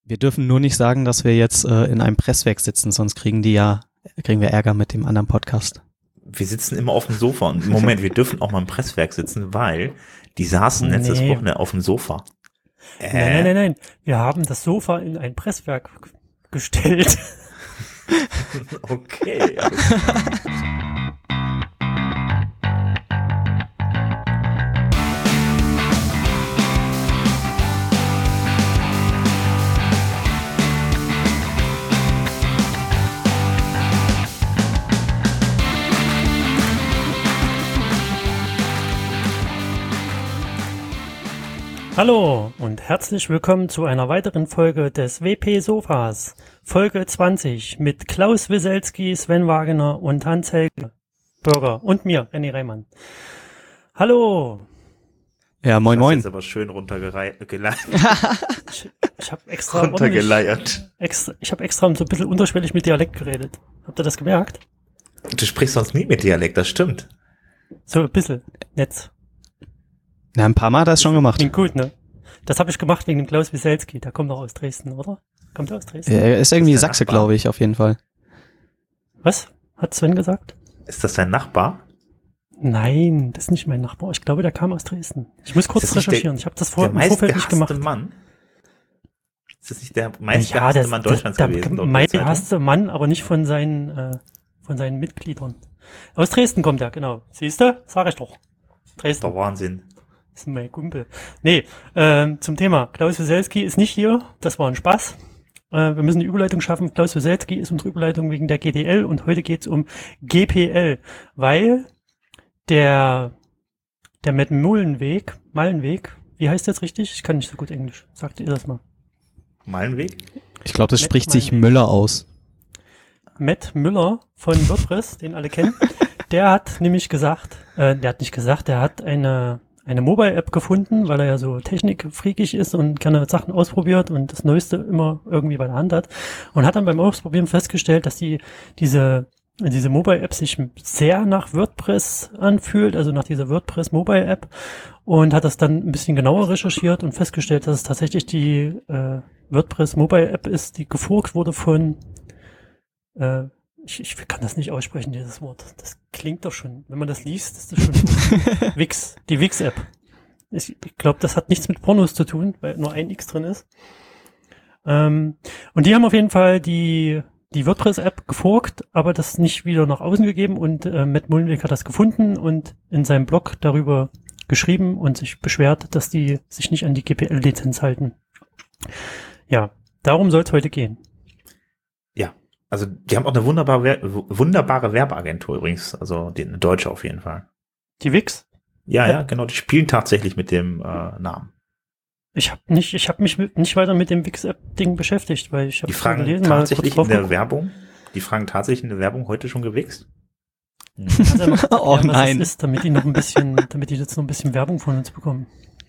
Wir dürfen nur nicht sagen, dass wir jetzt in einem Presswerk sitzen, sonst kriegen wir Ärger mit dem anderen Podcast. Wir sitzen immer auf dem Sofa und im Moment, wir dürfen auch mal im Presswerk sitzen, weil die saßen letztes Wochenende auf dem Sofa. Nein. Wir haben das Sofa in ein Presswerk gestellt. Okay. Hallo und herzlich willkommen zu einer weiteren Folge des WP Sofas. Folge 20 mit Klaus Wieselski, Sven Wagener und Hans-Helge Bürger und mir, René Reimann. Hallo. Ja, moin moin. Das ist aber schön runtergeleiert. Ich habe extra Runtergeleiert. Ich habe extra so ein bisschen unterschwellig mit Dialekt geredet. Habt ihr das gemerkt? Du sprichst sonst nie mit Dialekt, das stimmt. So ein bisschen, nett. Na, ein paar Mal hat er es schon gemacht. Klingt gut, ne? Das habe ich gemacht wegen dem Klaus Wieselski. Der kommt doch aus Dresden, oder? Kommt er aus Dresden? Ja, er ist irgendwie Das ist der Sachse, Nachbar. glaube ich, auf jeden Fall. Was? Hat Sven gesagt? Ist das dein Nachbar? Nein, das ist nicht mein Nachbar. Ich glaube, der kam aus Dresden. Ich muss kurz Ist das nicht recherchieren. Ich habe das Der im Vorfeld nicht gemacht. meistgehasste Mann? Ist das nicht der meistgehasste Mann Deutschlands gewesen? Der meistgehasste Mann, aber nicht von seinen Mitgliedern. Aus Dresden kommt er, genau. Siehst du? Sag ich doch. Dresden. Der Wahnsinn. Das ist mein Kumpel. Nee, zum Thema. Klaus Wieselski ist nicht hier. Das war ein Spaß. Wir müssen die Überleitung schaffen. Klaus Wieselski ist unsere Überleitung wegen der GDL und heute geht's um GPL, weil der Matt Mullenweg, wie heißt das richtig? Ich kann nicht so gut Englisch. Sagt ihr das mal? Mallenweg? Ich glaube, das Matt spricht sich Mullenweg. Müller aus. Matt Müller von WordPress, den alle kennen, der hat nämlich gesagt, der hat eine Mobile-App gefunden, weil er ja so technikfreakig ist und gerne Sachen ausprobiert und das Neueste immer irgendwie bei der Hand hat. Und hat dann beim Ausprobieren festgestellt, dass diese Mobile-App sich sehr nach WordPress anfühlt, also nach dieser WordPress-Mobile-App, und hat das dann ein bisschen genauer recherchiert und festgestellt, dass es tatsächlich die WordPress-Mobile-App ist, die geforkt wurde von ich kann das nicht aussprechen, dieses Wort. Das klingt doch schon, wenn man das liest, ist das schon Wix, die Wix-App. Ich glaube, das hat nichts mit Pornos zu tun, weil nur ein X drin ist. Und die haben auf jeden Fall die WordPress-App geforkt, aber das nicht wieder nach außen gegeben und Matt Mullenweg hat das gefunden und in seinem Blog darüber geschrieben und sich beschwert, dass die sich nicht an die GPL-Lizenz halten. Ja, darum soll es heute gehen. Ja. Also, die haben auch eine wunderbare Werbeagentur übrigens. Also, eine deutsche auf jeden Fall. Die Wix? Ja, genau. Die spielen tatsächlich mit dem Namen. Ich habe mich nicht weiter mit dem Wix-App-Ding beschäftigt, weil ich habe Die fragen gelesen, tatsächlich in der Werbung. Die fragen tatsächlich in der Werbung heute schon gewichst. Oh nein. Das ist, damit die jetzt noch ein bisschen Werbung von uns bekommen.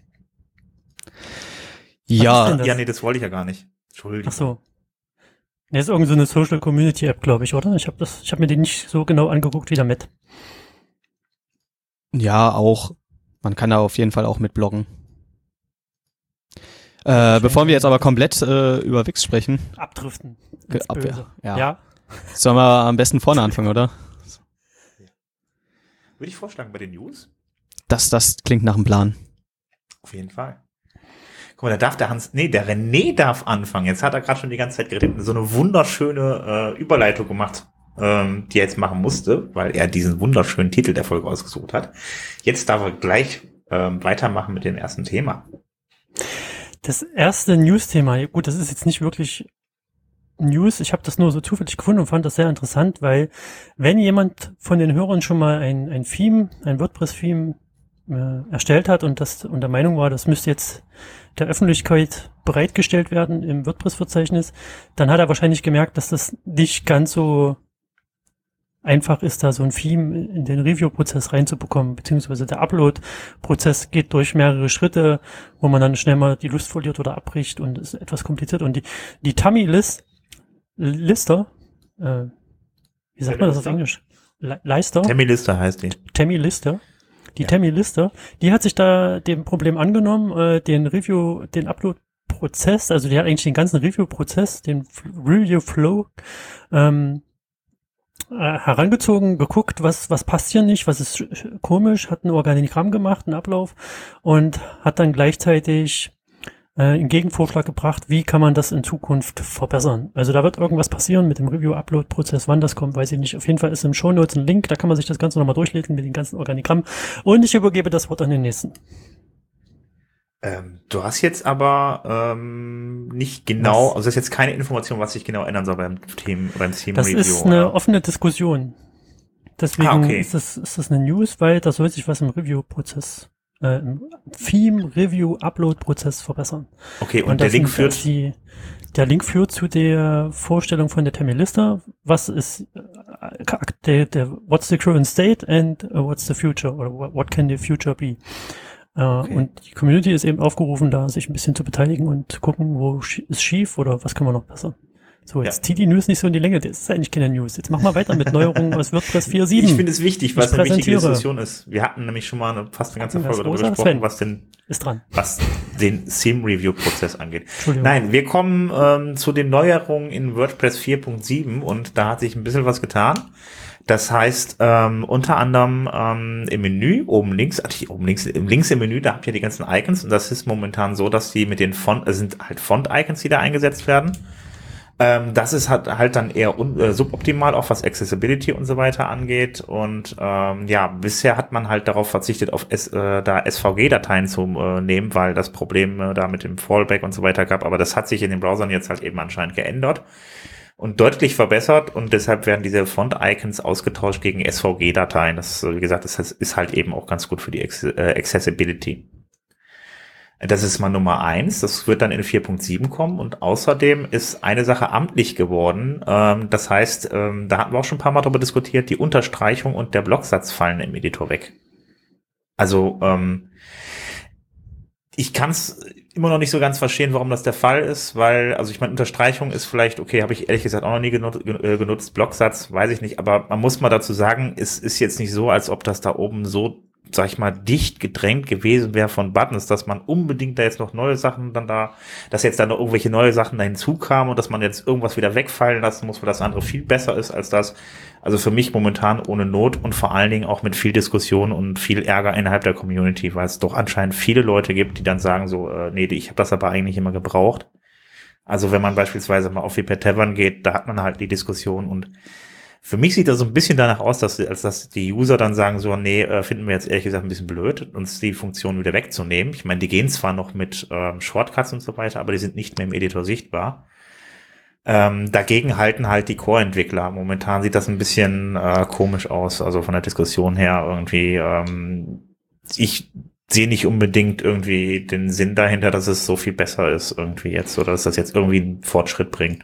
Ja, ist denn Ja, nee, das wollte ich ja gar nicht. Entschuldigung. Ach so. Ne, ist irgend so eine Social Community App, glaube ich, oder? Ich habe mir die nicht so genau angeguckt wie der Matt. ja, auch. Man kann da auf jeden Fall auch mit bloggen. Bevor wir jetzt aber komplett über Wix sprechen, Abdriften. Ge- ins ab- Böse. ja. Ja. sollen wir am besten vorne anfangen, oder? Würde ich vorschlagen bei den News? Das klingt nach einem Plan. Auf jeden Fall. Guck mal, da darf der René darf anfangen. Jetzt hat er gerade schon die ganze Zeit geredet. So eine wunderschöne Überleitung gemacht, die er jetzt machen musste, weil er diesen wunderschönen Titel der Folge ausgesucht hat. Jetzt darf er gleich weitermachen mit dem ersten Thema. Das erste News-Thema, gut, das ist jetzt nicht wirklich News, ich habe das nur so zufällig gefunden und fand das sehr interessant, weil wenn jemand von den Hörern schon mal ein WordPress-Theme erstellt hat und der Meinung war, das müsste jetzt der Öffentlichkeit bereitgestellt werden im WordPress-Verzeichnis, dann hat er wahrscheinlich gemerkt, dass das nicht ganz so einfach ist, da so ein Theme in den Review-Prozess reinzubekommen, beziehungsweise der Upload-Prozess geht durch mehrere Schritte, wo man dann schnell mal die Lust verliert oder abbricht und ist etwas kompliziert. Und die Lister, wie sagt man das auf Englisch? Lister? Tammy Lister heißt die. Tammy Lister. Die Ja. Tammy Lister, die hat sich da dem Problem angenommen, den Upload Prozess, also die hat eigentlich den ganzen Review-Prozess, den Review-Flow herangezogen, geguckt, was passt hier nicht, was ist komisch, hat ein Organigramm gemacht, einen Ablauf und hat dann gleichzeitig einen Gegenvorschlag gebracht, wie kann man das in Zukunft verbessern. Also da wird irgendwas passieren mit dem Review-Upload-Prozess, wann das kommt, weiß ich nicht. Auf jeden Fall ist im Shownotes ein Link, da kann man sich das Ganze nochmal durchlesen mit den ganzen Organigrammen und ich übergebe das Wort an den nächsten. Du hast jetzt aber nicht genau, also das ist jetzt keine Information, was sich genau ändern soll beim Theme-Review. Das ist eine offene Diskussion. Deswegen okay. ist das eine News, weil da soll sich was im Review-Prozess, im Theme-Review-Upload-Prozess verbessern. Okay, und der Link führt... Der Link führt zu der Vorstellung von der Terminliste. Was ist what's the current state and what's the future? Oder what can the future be? Okay. Und die Community ist eben aufgerufen, da sich ein bisschen zu beteiligen und gucken, wo ist schief oder was können wir noch besser. So, jetzt zieht die News nicht so in die Länge. Das ist eigentlich keine News. Jetzt machen wir weiter mit Neuerungen aus WordPress 4.7. Ich finde es wichtig, weil es eine wichtige Diskussion ist. Wir hatten nämlich schon mal fast eine ganze Folge darüber gesprochen, was den Theme-Review-Prozess angeht. Nein, wir kommen zu den Neuerungen in WordPress 4.7 und da hat sich ein bisschen was getan. Das heißt, unter anderem im Menü, links im Menü, da habt ihr die ganzen Icons und das ist momentan so, dass die mit den sind halt Font-Icons, die da eingesetzt werden. Das ist halt dann eher suboptimal, auch was Accessibility und so weiter angeht. Und bisher hat man halt darauf verzichtet, auf da SVG-Dateien zu nehmen, weil das Problem da mit dem Fallback und so weiter gab. Aber das hat sich in den Browsern jetzt halt eben anscheinend geändert und deutlich verbessert. Und deshalb werden diese Font-Icons ausgetauscht gegen SVG-Dateien. Das, wie gesagt, das ist halt eben auch ganz gut für die Accessibility. Das ist mal Nummer 1. Das wird dann in 4.7 kommen. Und außerdem ist eine Sache amtlich geworden. Das heißt, da hatten wir auch schon ein paar Mal darüber diskutiert, die Unterstreichung und der Blocksatz fallen im Editor weg. Also ich kann es immer noch nicht so ganz verstehen, warum das der Fall ist, weil, also ich meine, Unterstreichung ist vielleicht, okay, habe ich ehrlich gesagt auch noch nie genutzt. Blocksatz, weiß ich nicht. Aber man muss mal dazu sagen, es ist jetzt nicht so, als ob das da oben so, sag ich mal, dicht gedrängt gewesen wäre von Buttons, dass man unbedingt da jetzt noch neue Sachen dass jetzt da noch irgendwelche neue Sachen da hinzukamen und dass man jetzt irgendwas wieder wegfallen lassen muss, weil das andere viel besser ist als das. Also für mich momentan ohne Not und vor allen Dingen auch mit viel Diskussion und viel Ärger innerhalb der Community, weil es doch anscheinend viele Leute gibt, die dann sagen so, nee, ich habe das aber eigentlich immer gebraucht. Also wenn man beispielsweise mal auf Repair Tavern geht, da hat man halt die Diskussion und für mich sieht das so ein bisschen danach aus, als dass die User dann sagen so, nee, finden wir jetzt ehrlich gesagt ein bisschen blöd, uns die Funktion wieder wegzunehmen. Ich meine, die gehen zwar noch mit Shortcuts und so weiter, aber die sind nicht mehr im Editor sichtbar. Dagegen halten halt die Core-Entwickler. Momentan sieht das ein bisschen komisch aus, also von der Diskussion her irgendwie. Ich sehe nicht unbedingt irgendwie den Sinn dahinter, dass es so viel besser ist irgendwie jetzt oder dass das jetzt irgendwie einen Fortschritt bringt.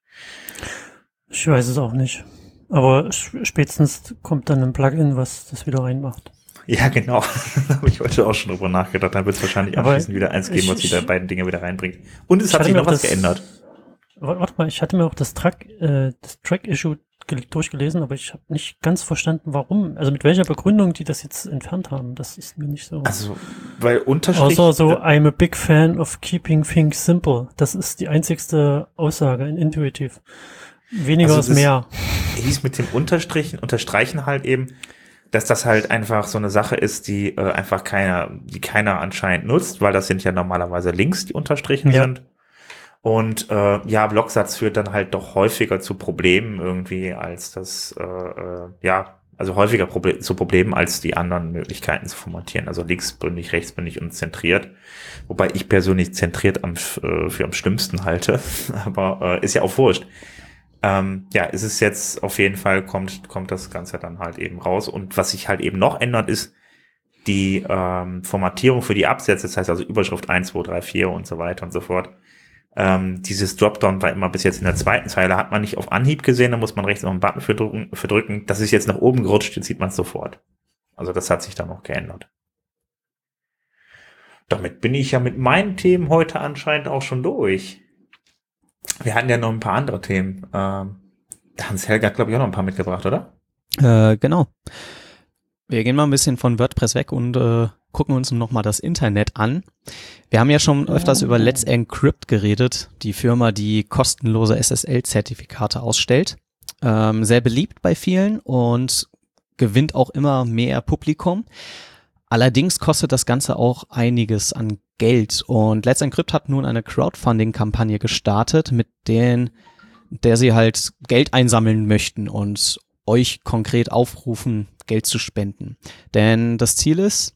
Ich weiß es auch nicht. Aber spätestens kommt dann ein Plugin, was das wieder reinmacht. Ja, genau. Da habe ich heute auch schon drüber nachgedacht. Dann wird es wahrscheinlich anschließend wieder eins geben, was die beiden Dinge wieder reinbringt. Und es hat sich noch was geändert. Warte mal, ich hatte mir auch das Track-Issue durchgelesen, aber ich habe nicht ganz verstanden, warum. Also mit welcher Begründung die das jetzt entfernt haben. Das ist mir nicht so. Also, weil Unterstrich... Außer so, I'm a big fan of keeping things simple. Das ist die einzigste Aussage in Intuitive. Weniger ist mehr. Hieß mit dem Unterstreichen halt eben, dass das halt einfach so eine Sache ist, die einfach keiner anscheinend nutzt, weil das sind ja normalerweise Links, die unterstrichen sind. Und Blocksatz führt dann halt doch häufiger zu Problemen irgendwie als das, also häufiger zu Problemen als die anderen Möglichkeiten zu formatieren. Also linksbündig, rechtsbündig und zentriert. Wobei ich persönlich zentriert für am schlimmsten halte. Aber ist ja auch wurscht. Es ist jetzt auf jeden Fall, kommt das Ganze dann halt eben raus. Und was sich halt eben noch ändert, ist die Formatierung für die Absätze. Das heißt also Überschrift 1, 2, 3, 4 und so weiter und so fort. Dieses Dropdown war immer bis jetzt in der zweiten Zeile, hat man nicht auf Anhieb gesehen, da muss man rechts noch einen Button für drücken. Das ist jetzt nach oben gerutscht, jetzt sieht man es sofort. Also das hat sich dann noch geändert. Damit bin ich ja mit meinen Themen heute anscheinend auch schon durch. Wir hatten ja noch ein paar andere Themen. Hans-Helge hat, glaube ich, auch noch ein paar mitgebracht, oder? Genau. Wir gehen mal ein bisschen von WordPress weg und gucken uns nochmal das Internet an. Wir haben ja schon öfters über Let's Encrypt geredet, die Firma, die kostenlose SSL-Zertifikate ausstellt. Sehr beliebt bei vielen und gewinnt auch immer mehr Publikum. Allerdings kostet das Ganze auch einiges an Geld und Let's Encrypt hat nun eine Crowdfunding-Kampagne gestartet, mit der sie halt Geld einsammeln möchten und euch konkret aufrufen, Geld zu spenden. Denn das Ziel ist,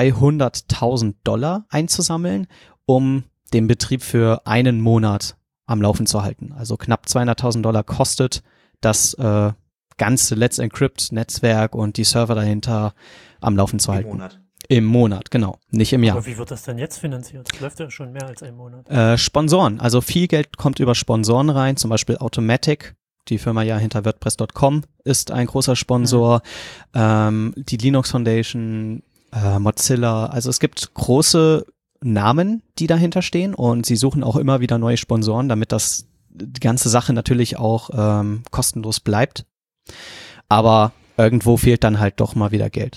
$200.000 einzusammeln, um den Betrieb für einen Monat am Laufen zu halten. Also knapp $200.000 kostet das ganze Let's Encrypt Netzwerk und die Server dahinter am Laufen zu halten. Im Monat, genau, nicht im Jahr. Aber wie wird das denn jetzt finanziert? Das läuft ja schon mehr als einen Monat. Sponsoren, also viel Geld kommt über Sponsoren rein, zum Beispiel Automatic, die Firma ja hinter WordPress.com ist ein großer Sponsor, die Linux Foundation, Mozilla, also es gibt große Namen, die dahinter stehen und sie suchen auch immer wieder neue Sponsoren, damit die ganze Sache natürlich auch kostenlos bleibt. Aber irgendwo fehlt dann halt doch mal wieder Geld.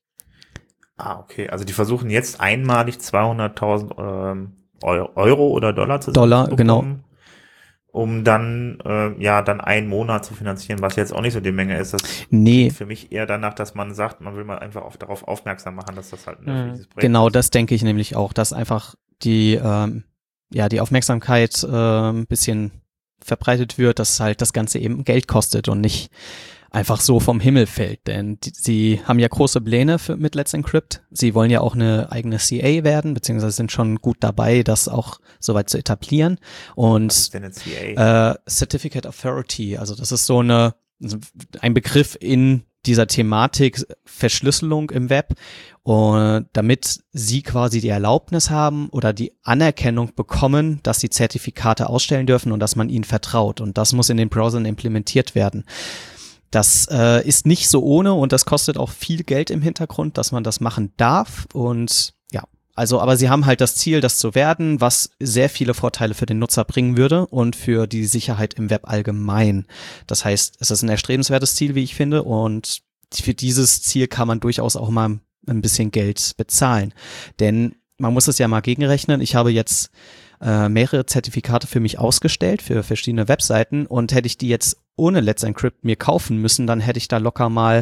Okay. Also die versuchen jetzt einmalig 200.000 Euro oder Dollar zu Dollar, genau. Um dann dann einen Monat zu finanzieren, was jetzt auch nicht so die Menge ist. Das klingt für mich eher danach, dass man sagt, man will mal einfach darauf aufmerksam machen, dass das halt ein öffentliches Projekt genau, ist. das denke ich nämlich auch, dass einfach die Aufmerksamkeit ein bisschen verbreitet wird, dass halt das Ganze eben Geld kostet und nicht einfach so vom Himmel fällt, denn sie haben ja große Pläne mit Let's Encrypt. Sie wollen ja auch eine eigene CA werden, beziehungsweise sind schon gut dabei, das auch soweit zu etablieren. Und was ist denn eine CA? Certificate Authority, also das ist so ein Begriff in dieser Thematik Verschlüsselung im Web, und damit sie quasi die Erlaubnis haben oder die Anerkennung bekommen, dass sie Zertifikate ausstellen dürfen und dass man ihnen vertraut. Und das muss in den Browsern implementiert werden. Das ist nicht so ohne und das kostet auch viel Geld im Hintergrund, dass man das machen darf. Und ja, aber sie haben halt das Ziel, das zu werden, was sehr viele Vorteile für den Nutzer bringen würde und für die Sicherheit im Web allgemein. Das heißt, es ist ein erstrebenswertes Ziel, wie ich finde, und für dieses Ziel kann man durchaus auch mal ein bisschen Geld bezahlen. Denn man muss es ja mal gegenrechnen. Ich habe jetzt mehrere Zertifikate für mich ausgestellt, für verschiedene Webseiten, und hätte ich die jetzt ohne Let's Encrypt mir kaufen müssen, dann hätte ich da locker mal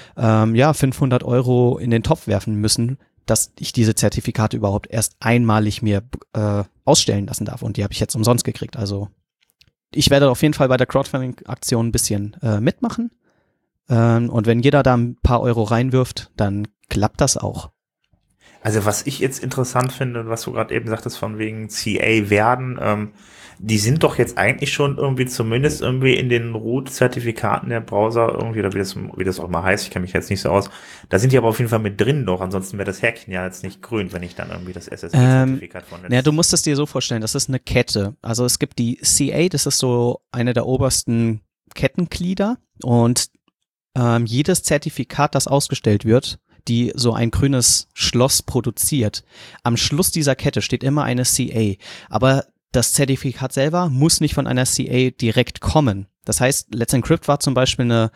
500 Euro in den Topf werfen müssen, dass ich diese Zertifikate überhaupt erst einmalig mir ausstellen lassen darf, und die habe ich jetzt umsonst gekriegt. Also ich werde auf jeden Fall bei der Crowdfunding-Aktion ein bisschen mitmachen, und wenn jeder da ein paar Euro reinwirft, dann klappt das auch. Also was ich jetzt interessant finde, was du gerade eben sagtest, von wegen CA werden, die sind doch jetzt eigentlich schon irgendwie zumindest irgendwie in den Root-Zertifikaten der Browser irgendwie, oder wie das auch mal heißt, ich kenne mich jetzt nicht so aus, da sind die aber auf jeden Fall mit drin doch, ansonsten wäre das Häkchen ja jetzt nicht grün, wenn ich dann irgendwie das SSL-Zertifikat von Ja, du musst es dir so vorstellen, das ist eine Kette. Also es gibt die CA, das ist so eine der obersten Kettenglieder, und jedes Zertifikat, das ausgestellt wird, die so ein grünes Schloss produziert. Am Schluss dieser Kette steht immer eine CA, aber das Zertifikat selber muss nicht von einer CA direkt kommen. Das heißt, Let's Encrypt war zum Beispiel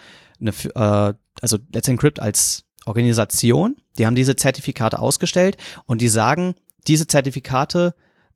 also Let's Encrypt als Organisation, die haben diese Zertifikate ausgestellt und die sagen, diese Zertifikate,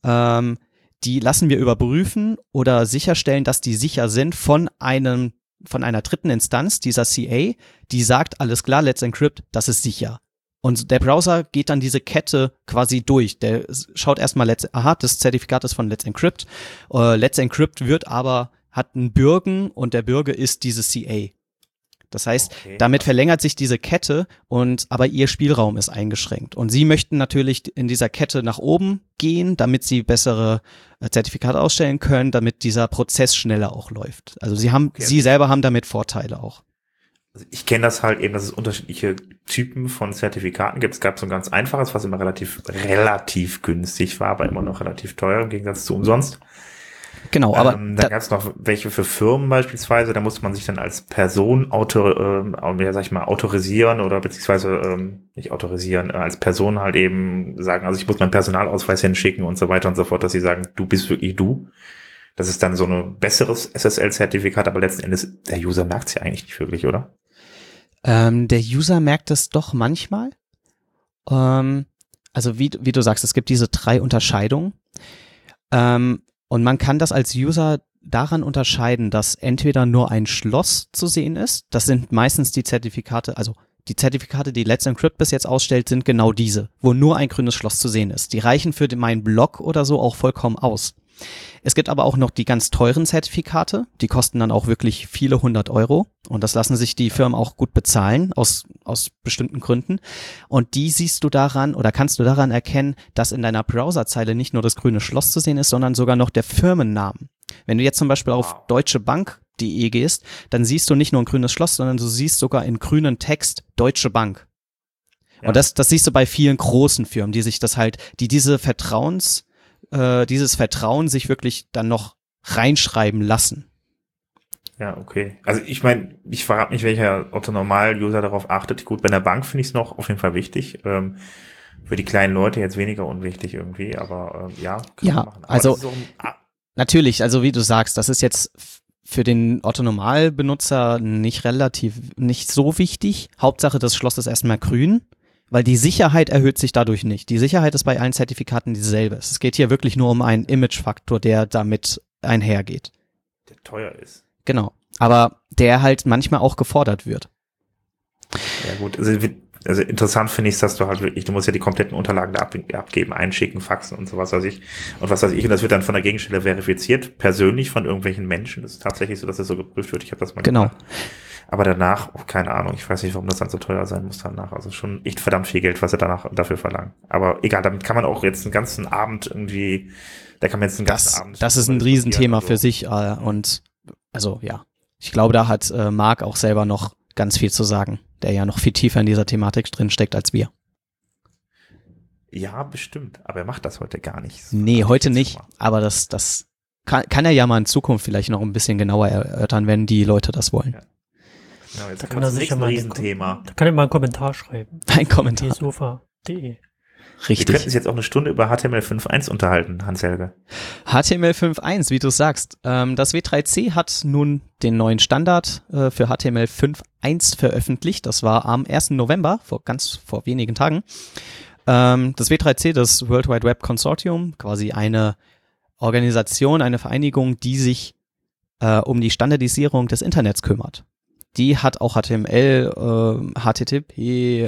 die lassen wir überprüfen oder sicherstellen, dass die sicher sind von einer dritten Instanz, dieser CA, die sagt, alles klar, Let's Encrypt, das ist sicher. Und der Browser geht dann diese Kette quasi durch. Der schaut erstmal, das Zertifikat ist von Let's Encrypt. Let's Encrypt hat einen Bürgen, und der Bürger ist diese CA. Das heißt, damit verlängert sich diese Kette, aber ihr Spielraum ist eingeschränkt. Und sie möchten natürlich in dieser Kette nach oben gehen, damit sie bessere Zertifikate ausstellen können, damit dieser Prozess schneller auch läuft. Also sie selber haben damit Vorteile auch. Also ich kenne das halt eben, dass es unterschiedliche Typen von Zertifikaten gibt. Es gab so ein ganz einfaches, was immer relativ günstig war, aber immer noch relativ teuer im Gegensatz zu umsonst. Genau, aber dann gab es noch welche für Firmen beispielsweise, da musste man sich dann als Person autorisieren oder beziehungsweise nicht autorisieren, als Person halt eben sagen, also ich muss meinen Personalausweis hinschicken und so weiter und so fort, dass sie sagen, du bist wirklich du. Das ist dann so ein besseres SSL-Zertifikat, aber letzten Endes, der User merkt es ja eigentlich nicht wirklich, oder? Der User merkt es doch manchmal. Also wie du sagst, es gibt diese 3 Unterscheidungen. Und man kann das als User daran unterscheiden, dass entweder nur ein Schloss zu sehen ist. Das sind meistens die Zertifikate, also die Zertifikate, die Let's Encrypt bis jetzt ausstellt, sind genau diese, wo nur ein grünes Schloss zu sehen ist. Die reichen für meinen Blog oder so auch vollkommen aus. Es gibt aber auch noch die ganz teuren Zertifikate, die kosten dann auch wirklich viele 100 € und das lassen sich die Firmen auch gut bezahlen, aus bestimmten Gründen. Und die siehst du daran oder kannst du daran erkennen, dass in deiner Browserzeile nicht nur das grüne Schloss zu sehen ist, sondern sogar noch der Firmennamen. Wenn du jetzt zum Beispiel auf deutschebank.de gehst, dann siehst du nicht nur ein grünes Schloss, sondern du siehst sogar in grünen Text Deutsche Bank. Ja. Und das siehst du bei vielen großen Firmen, die sich das halt, die dieses Vertrauen sich wirklich dann noch reinschreiben lassen. Ja, okay. Also ich meine, ich verrate nicht, welcher Otto-Normal-User darauf achtet. Gut, bei der Bank finde ich es noch auf jeden Fall wichtig. Für die kleinen Leute jetzt weniger unwichtig irgendwie, aber ja. Kann man machen. Aber also natürlich, also wie du sagst, das ist jetzt für den Otto-Normal-Benutzer nicht so wichtig. Hauptsache, das Schloss ist erstmal grün. Weil die Sicherheit erhöht sich dadurch nicht. Die Sicherheit ist bei allen Zertifikaten dieselbe. Es geht hier wirklich nur um einen Image-Faktor, der damit einhergeht. Der teuer ist. Genau. Aber der halt manchmal auch gefordert wird. Ja gut, also interessant finde ich es, dass du halt wirklich, du musst ja die kompletten Unterlagen da abgeben, einschicken, faxen und so was weiß ich. Und das wird dann von der Gegenstelle verifiziert, persönlich von irgendwelchen Menschen. Das ist tatsächlich so, dass das so geprüft wird. Ich habe das mal gemacht. Aber danach, keine Ahnung, ich weiß nicht, warum das dann so teuer sein muss danach. Also schon echt verdammt viel Geld, was sie dafür verlangen. Aber egal, damit kann man auch jetzt einen ganzen Abend irgendwie, Das ist ein Riesenthema für sich. Und also ja, ich glaube, da hat Marc auch selber noch ganz viel zu sagen, der ja noch viel tiefer in dieser Thematik drin steckt als wir. Ja, bestimmt. Aber er macht das heute gar nicht. Nee, heute nicht. Aber das kann er ja mal in Zukunft vielleicht noch ein bisschen genauer erörtern, wenn die Leute das wollen. Ja. Genau, jetzt da kann er sicher mal Riesenthema. Da kann er mal einen Kommentar schreiben. Ein Kommentar. Sofa.de. Richtig. Wir könnten uns jetzt auch eine Stunde über HTML 5.1 unterhalten, Hans-Helge. HTML 5.1, wie du sagst. Das W3C hat nun den neuen Standard für HTML 5.1 veröffentlicht. Das war am 1. November, vor wenigen Tagen. Das W3C, das World Wide Web Consortium, quasi eine Organisation, eine Vereinigung, die sich um die Standardisierung des Internets kümmert. Die hat auch HTML, HTTP,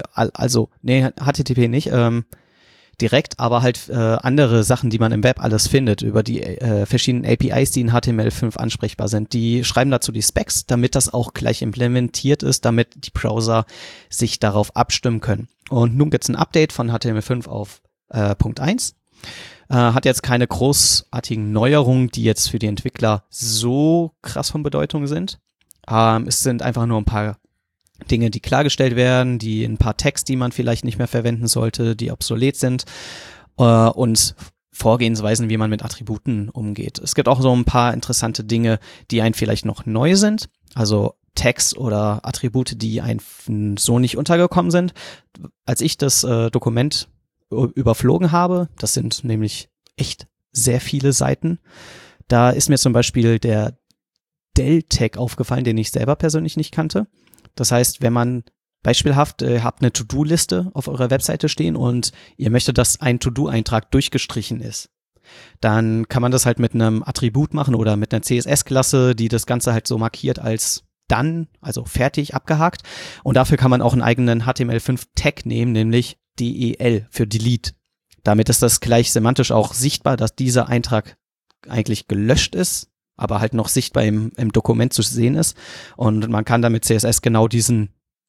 HTTP nicht direkt, aber halt andere Sachen, die man im Web alles findet, über die verschiedenen APIs, die in HTML5 ansprechbar sind. Die schreiben dazu die Specs, damit das auch gleich implementiert ist, damit die Browser sich darauf abstimmen können. Und nun gibt's ein Update von HTML5 auf Punkt 1. Hat jetzt keine großartigen Neuerungen, die jetzt für die Entwickler so krass von Bedeutung sind. Es sind einfach nur ein paar Dinge, die klargestellt werden, ein paar Tags, die man vielleicht nicht mehr verwenden sollte, die obsolet sind und Vorgehensweisen, wie man mit Attributen umgeht. Es gibt auch so ein paar interessante Dinge, die einem vielleicht noch neu sind, also Tags oder Attribute, die einem so nicht untergekommen sind. Als ich das Dokument überflogen habe, das sind nämlich echt sehr viele Seiten, da ist mir zum Beispiel der Del-Tag aufgefallen, den ich selber persönlich nicht kannte. Das heißt, wenn man beispielhaft habt eine To-Do-Liste auf eurer Webseite stehen und ihr möchtet, dass ein To-Do-Eintrag durchgestrichen ist, dann kann man das halt mit einem Attribut machen oder mit einer CSS-Klasse, die das Ganze halt so markiert als done, also fertig, abgehakt. Und dafür kann man auch einen eigenen HTML5-Tag nehmen, nämlich DEL für Delete. Damit ist das gleich semantisch auch sichtbar, dass dieser Eintrag eigentlich gelöscht ist, aber halt noch sichtbar im Dokument zu sehen ist. Und man kann damit CSS genau diesen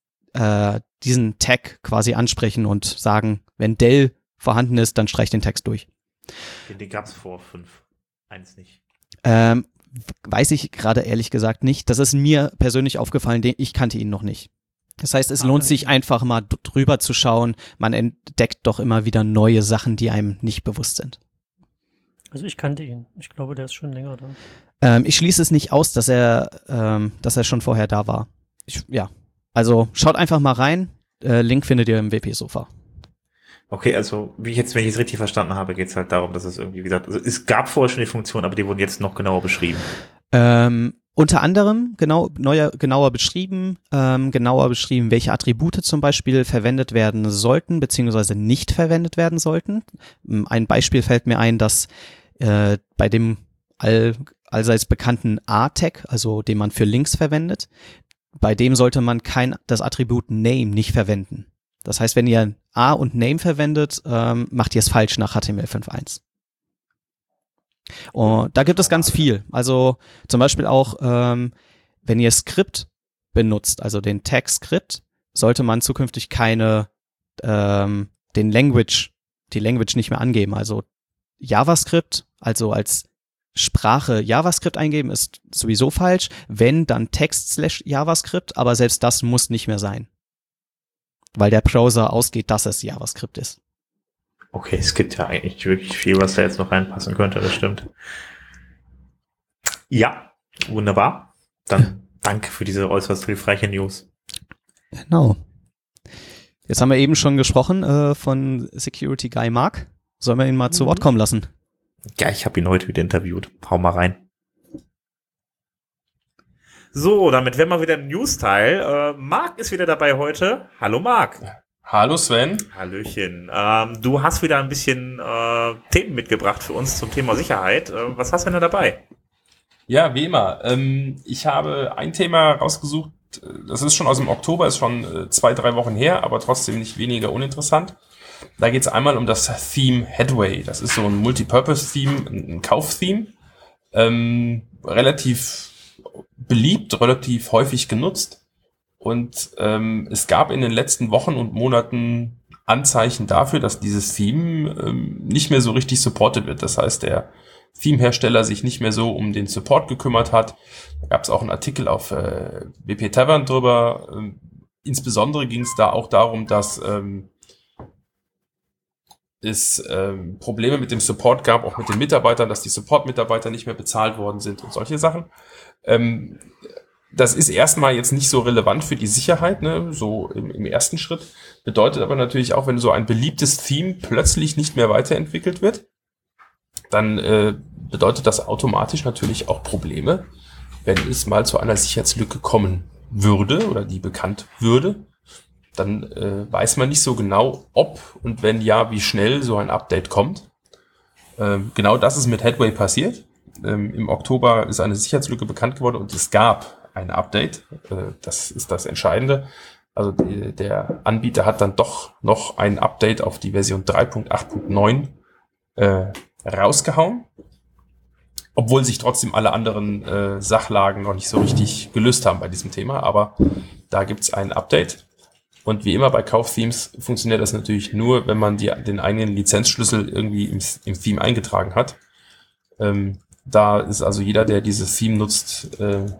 Tag quasi ansprechen und sagen, wenn del vorhanden ist, dann streich den Text durch. Den gab's vor 5.1 nicht. Weiß ich gerade ehrlich gesagt nicht. Das ist mir persönlich aufgefallen, ich kannte ihn noch nicht. Das heißt, es lohnt sich einfach mal drüber zu schauen. Man entdeckt doch immer wieder neue Sachen, die einem nicht bewusst sind. Also ich kannte ihn. Ich glaube, der ist schon länger da. Ich schließe es nicht aus, dass er schon vorher da war. Also schaut einfach mal rein. Link findet ihr im WP-Sofa. Okay, also wenn ich es richtig verstanden habe, geht es halt darum, dass es irgendwie, wie gesagt, also es gab vorher schon die Funktion, aber die wurden jetzt noch genauer beschrieben. Unter anderem genauer beschrieben, welche Attribute zum Beispiel verwendet werden sollten, beziehungsweise nicht verwendet werden sollten. Ein Beispiel fällt mir ein, dass bei dem allseits bekannten A-Tag, also den man für Links verwendet, bei dem sollte man das Attribut Name nicht verwenden. Das heißt, wenn ihr A und Name verwendet, macht ihr es falsch nach HTML 5.1. Und da gibt es ganz viel. Also zum Beispiel auch, wenn ihr Skript benutzt, also den Tag Skript, sollte man zukünftig die Language nicht mehr angeben. Also JavaScript, also als Sprache JavaScript eingeben, ist sowieso falsch. Wenn, dann Text/JavaScript, aber selbst das muss nicht mehr sein. Weil der Browser ausgeht, dass es JavaScript ist. Okay, es gibt ja eigentlich wirklich viel, was da jetzt noch reinpassen könnte, das stimmt. Ja, wunderbar. Dann danke für diese äußerst hilfreiche News. Genau. Jetzt haben wir eben schon gesprochen von Security Guy Mark. Sollen wir ihn mal zu Wort kommen lassen? Ja, ich habe ihn heute wieder interviewt. Hau mal rein. So, damit wären wir wieder im News-Teil. Marc ist wieder dabei heute. Hallo Marc. Hallo Sven. Hallöchen. Du hast wieder ein bisschen Themen mitgebracht für uns zum Thema Sicherheit. Was hast du denn da dabei? Ja, wie immer. Ich habe ein Thema rausgesucht, das ist schon aus dem Oktober, ist schon 2-3 Wochen her, aber trotzdem nicht weniger uninteressant. Da geht es einmal um das Theme Headway. Das ist so ein Multipurpose-Theme, ein Kauf-Theme. Relativ beliebt, relativ häufig genutzt. Und es gab in den letzten Wochen und Monaten Anzeichen dafür, dass dieses Theme nicht mehr so richtig supported wird. Das heißt, der Theme-Hersteller sich nicht mehr so um den Support gekümmert hat. Da gab es auch einen Artikel auf WP Tavern drüber. Insbesondere ging es da auch darum, dass es Probleme mit dem Support gab, auch mit den Mitarbeitern, dass die Support-Mitarbeiter nicht mehr bezahlt worden sind und solche Sachen. Das ist erstmal jetzt nicht so relevant für die Sicherheit, ne, so im ersten Schritt. Bedeutet aber natürlich auch, wenn so ein beliebtes Theme plötzlich nicht mehr weiterentwickelt wird, dann bedeutet das automatisch natürlich auch Probleme, wenn es mal zu einer Sicherheitslücke kommen würde oder die bekannt würde. Dann weiß man nicht so genau, ob und wenn ja, wie schnell so ein Update kommt. Genau das ist mit Headway passiert. Im Oktober ist eine Sicherheitslücke bekannt geworden und es gab ein Update. Das ist das Entscheidende. Also der Anbieter hat dann doch noch ein Update auf die Version 3.8.9 rausgehauen, obwohl sich trotzdem alle anderen Sachlagen noch nicht so richtig gelöst haben bei diesem Thema. Aber da gibt's ein Update. Und wie immer bei Kaufthemes funktioniert das natürlich nur, wenn man den eigenen Lizenzschlüssel irgendwie im Theme eingetragen hat. Da ist also jeder, der dieses Theme nutzt,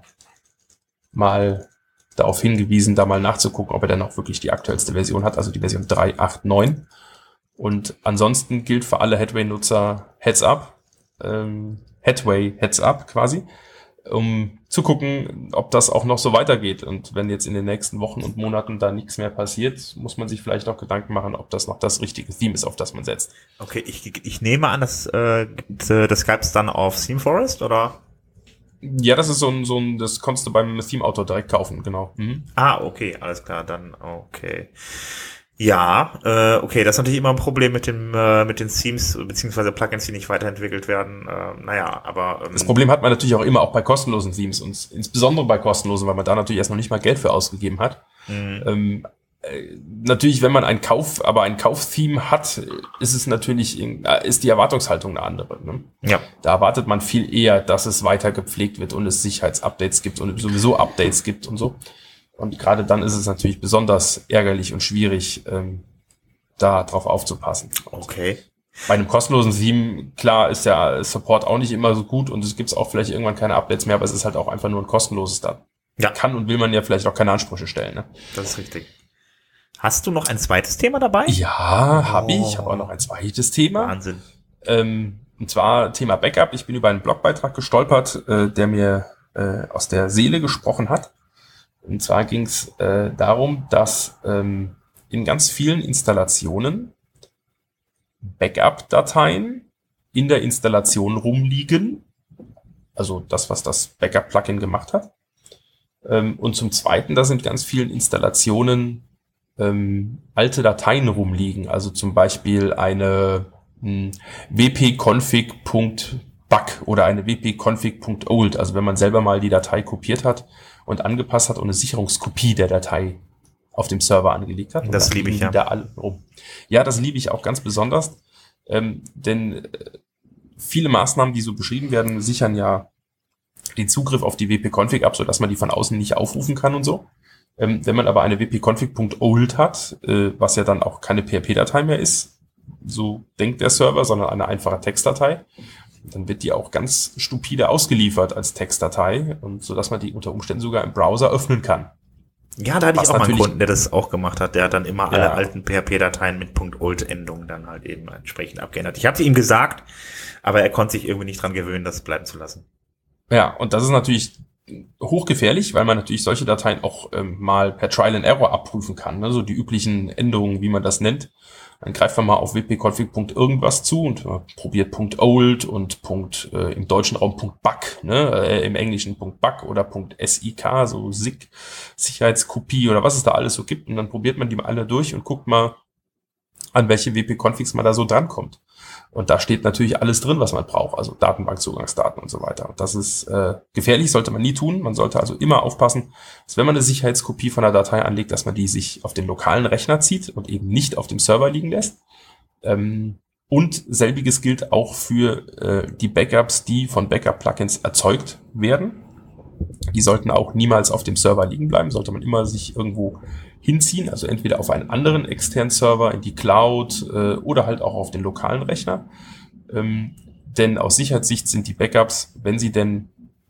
mal darauf hingewiesen, da mal nachzugucken, ob er dann auch wirklich die aktuellste Version hat, also die Version 3.8.9. Und ansonsten gilt für alle Headway-Nutzer Heads Up, Headway Heads Up quasi, um zu gucken, ob das auch noch so weitergeht. Und wenn jetzt in den nächsten Wochen und Monaten da nichts mehr passiert, muss man sich vielleicht auch Gedanken machen, ob das noch das richtige Theme ist, auf das man setzt. Okay, ich nehme an, das gab's dann auf ThemeForest, oder? Ja, das ist das konntest du beim Theme-Autor direkt kaufen, genau. Mhm. Ah, okay, alles klar, dann okay. Ja, okay, das ist natürlich immer ein Problem mit den Themes beziehungsweise Plugins, die nicht weiterentwickelt werden. Aber das Problem hat man natürlich auch bei kostenlosen Themes und insbesondere bei kostenlosen, weil man da natürlich erst noch nicht mal Geld für ausgegeben hat. Mhm. Natürlich, wenn man ein Kauftheme hat, ist die Erwartungshaltung eine andere. Ne? Ja. Da erwartet man viel eher, dass es weiter gepflegt wird und es Sicherheitsupdates gibt und sowieso Updates gibt und so. Und gerade dann ist es natürlich besonders ärgerlich und schwierig, da drauf aufzupassen. Okay. Bei einem kostenlosen Theme, klar, ist der Support auch nicht immer so gut und es gibt auch vielleicht irgendwann keine Updates mehr, aber es ist halt auch einfach nur ein kostenloses da. Ja. Kann und will man ja vielleicht auch keine Ansprüche stellen. Ne? Das ist richtig. Hast du noch ein zweites Thema dabei? Ja, habe ich. Ich habe auch noch ein zweites Thema. Wahnsinn. Und zwar Thema Backup. Ich bin über einen Blogbeitrag gestolpert, der mir aus der Seele gesprochen hat. Und zwar ging es darum, dass in ganz vielen Installationen Backup-Dateien in der Installation rumliegen Also das, was das Backup-Plugin gemacht hat. Und zum Zweiten, da sind ganz vielen Installationen alte Dateien rumliegen. Also zum Beispiel eine wp-config.bug oder eine wp-config.old. Also wenn man selber mal die Datei kopiert hat und angepasst hat und eine Sicherungskopie der Datei auf dem Server angelegt hat. Das liebe ich, ja. Da alle rum. Ja, das liebe ich auch ganz besonders, denn viele Maßnahmen, die so beschrieben werden, sichern ja den Zugriff auf die wp-config ab, sodass man die von außen nicht aufrufen kann und so. Wenn man aber eine wp-config.old hat, was ja dann auch keine PHP-Datei mehr ist, so denkt der Server, sondern eine einfache Textdatei, dann wird die auch ganz stupide ausgeliefert als Textdatei und so, dass man die unter Umständen sogar im Browser öffnen kann. Ja, da hatte ich Was auch mal einen natürlich- Kunden, der das auch gemacht hat. Der hat dann immer alle Ja. alten PHP-Dateien mit .old-Endungen dann halt eben entsprechend abgeändert. Ich habe ihm gesagt, aber er konnte sich irgendwie nicht dran gewöhnen, das bleiben zu lassen. Ja, und das ist natürlich hochgefährlich, weil man natürlich solche Dateien auch mal per Trial and Error abprüfen kann. Ne? So die üblichen Änderungen, wie man das nennt. Dann greift man mal auf wp-config.irgendwas zu und probiert .old und im deutschen Raum .bug, ne? Im englischen .bug oder .sik, so SIG, Sicherheitskopie oder was es da alles so gibt. Und dann probiert man die mal alle durch und guckt mal, an welche wp-configs man da so drankommt. Und da steht natürlich alles drin, was man braucht, also Datenbankzugangsdaten und so weiter. Und das ist gefährlich, sollte man nie tun. Man sollte also immer aufpassen, dass wenn man eine Sicherheitskopie von einer Datei anlegt, dass man die sich auf den lokalen Rechner zieht und eben nicht auf dem Server liegen lässt. Und selbiges gilt auch für die Backups, die von Backup-Plugins erzeugt werden. Die sollten auch niemals auf dem Server liegen bleiben, sollte man immer sich irgendwo hinziehen, also entweder auf einen anderen externen Server, in die Cloud oder halt auch auf den lokalen Rechner. Denn aus Sicherheitssicht sind die Backups, wenn sie denn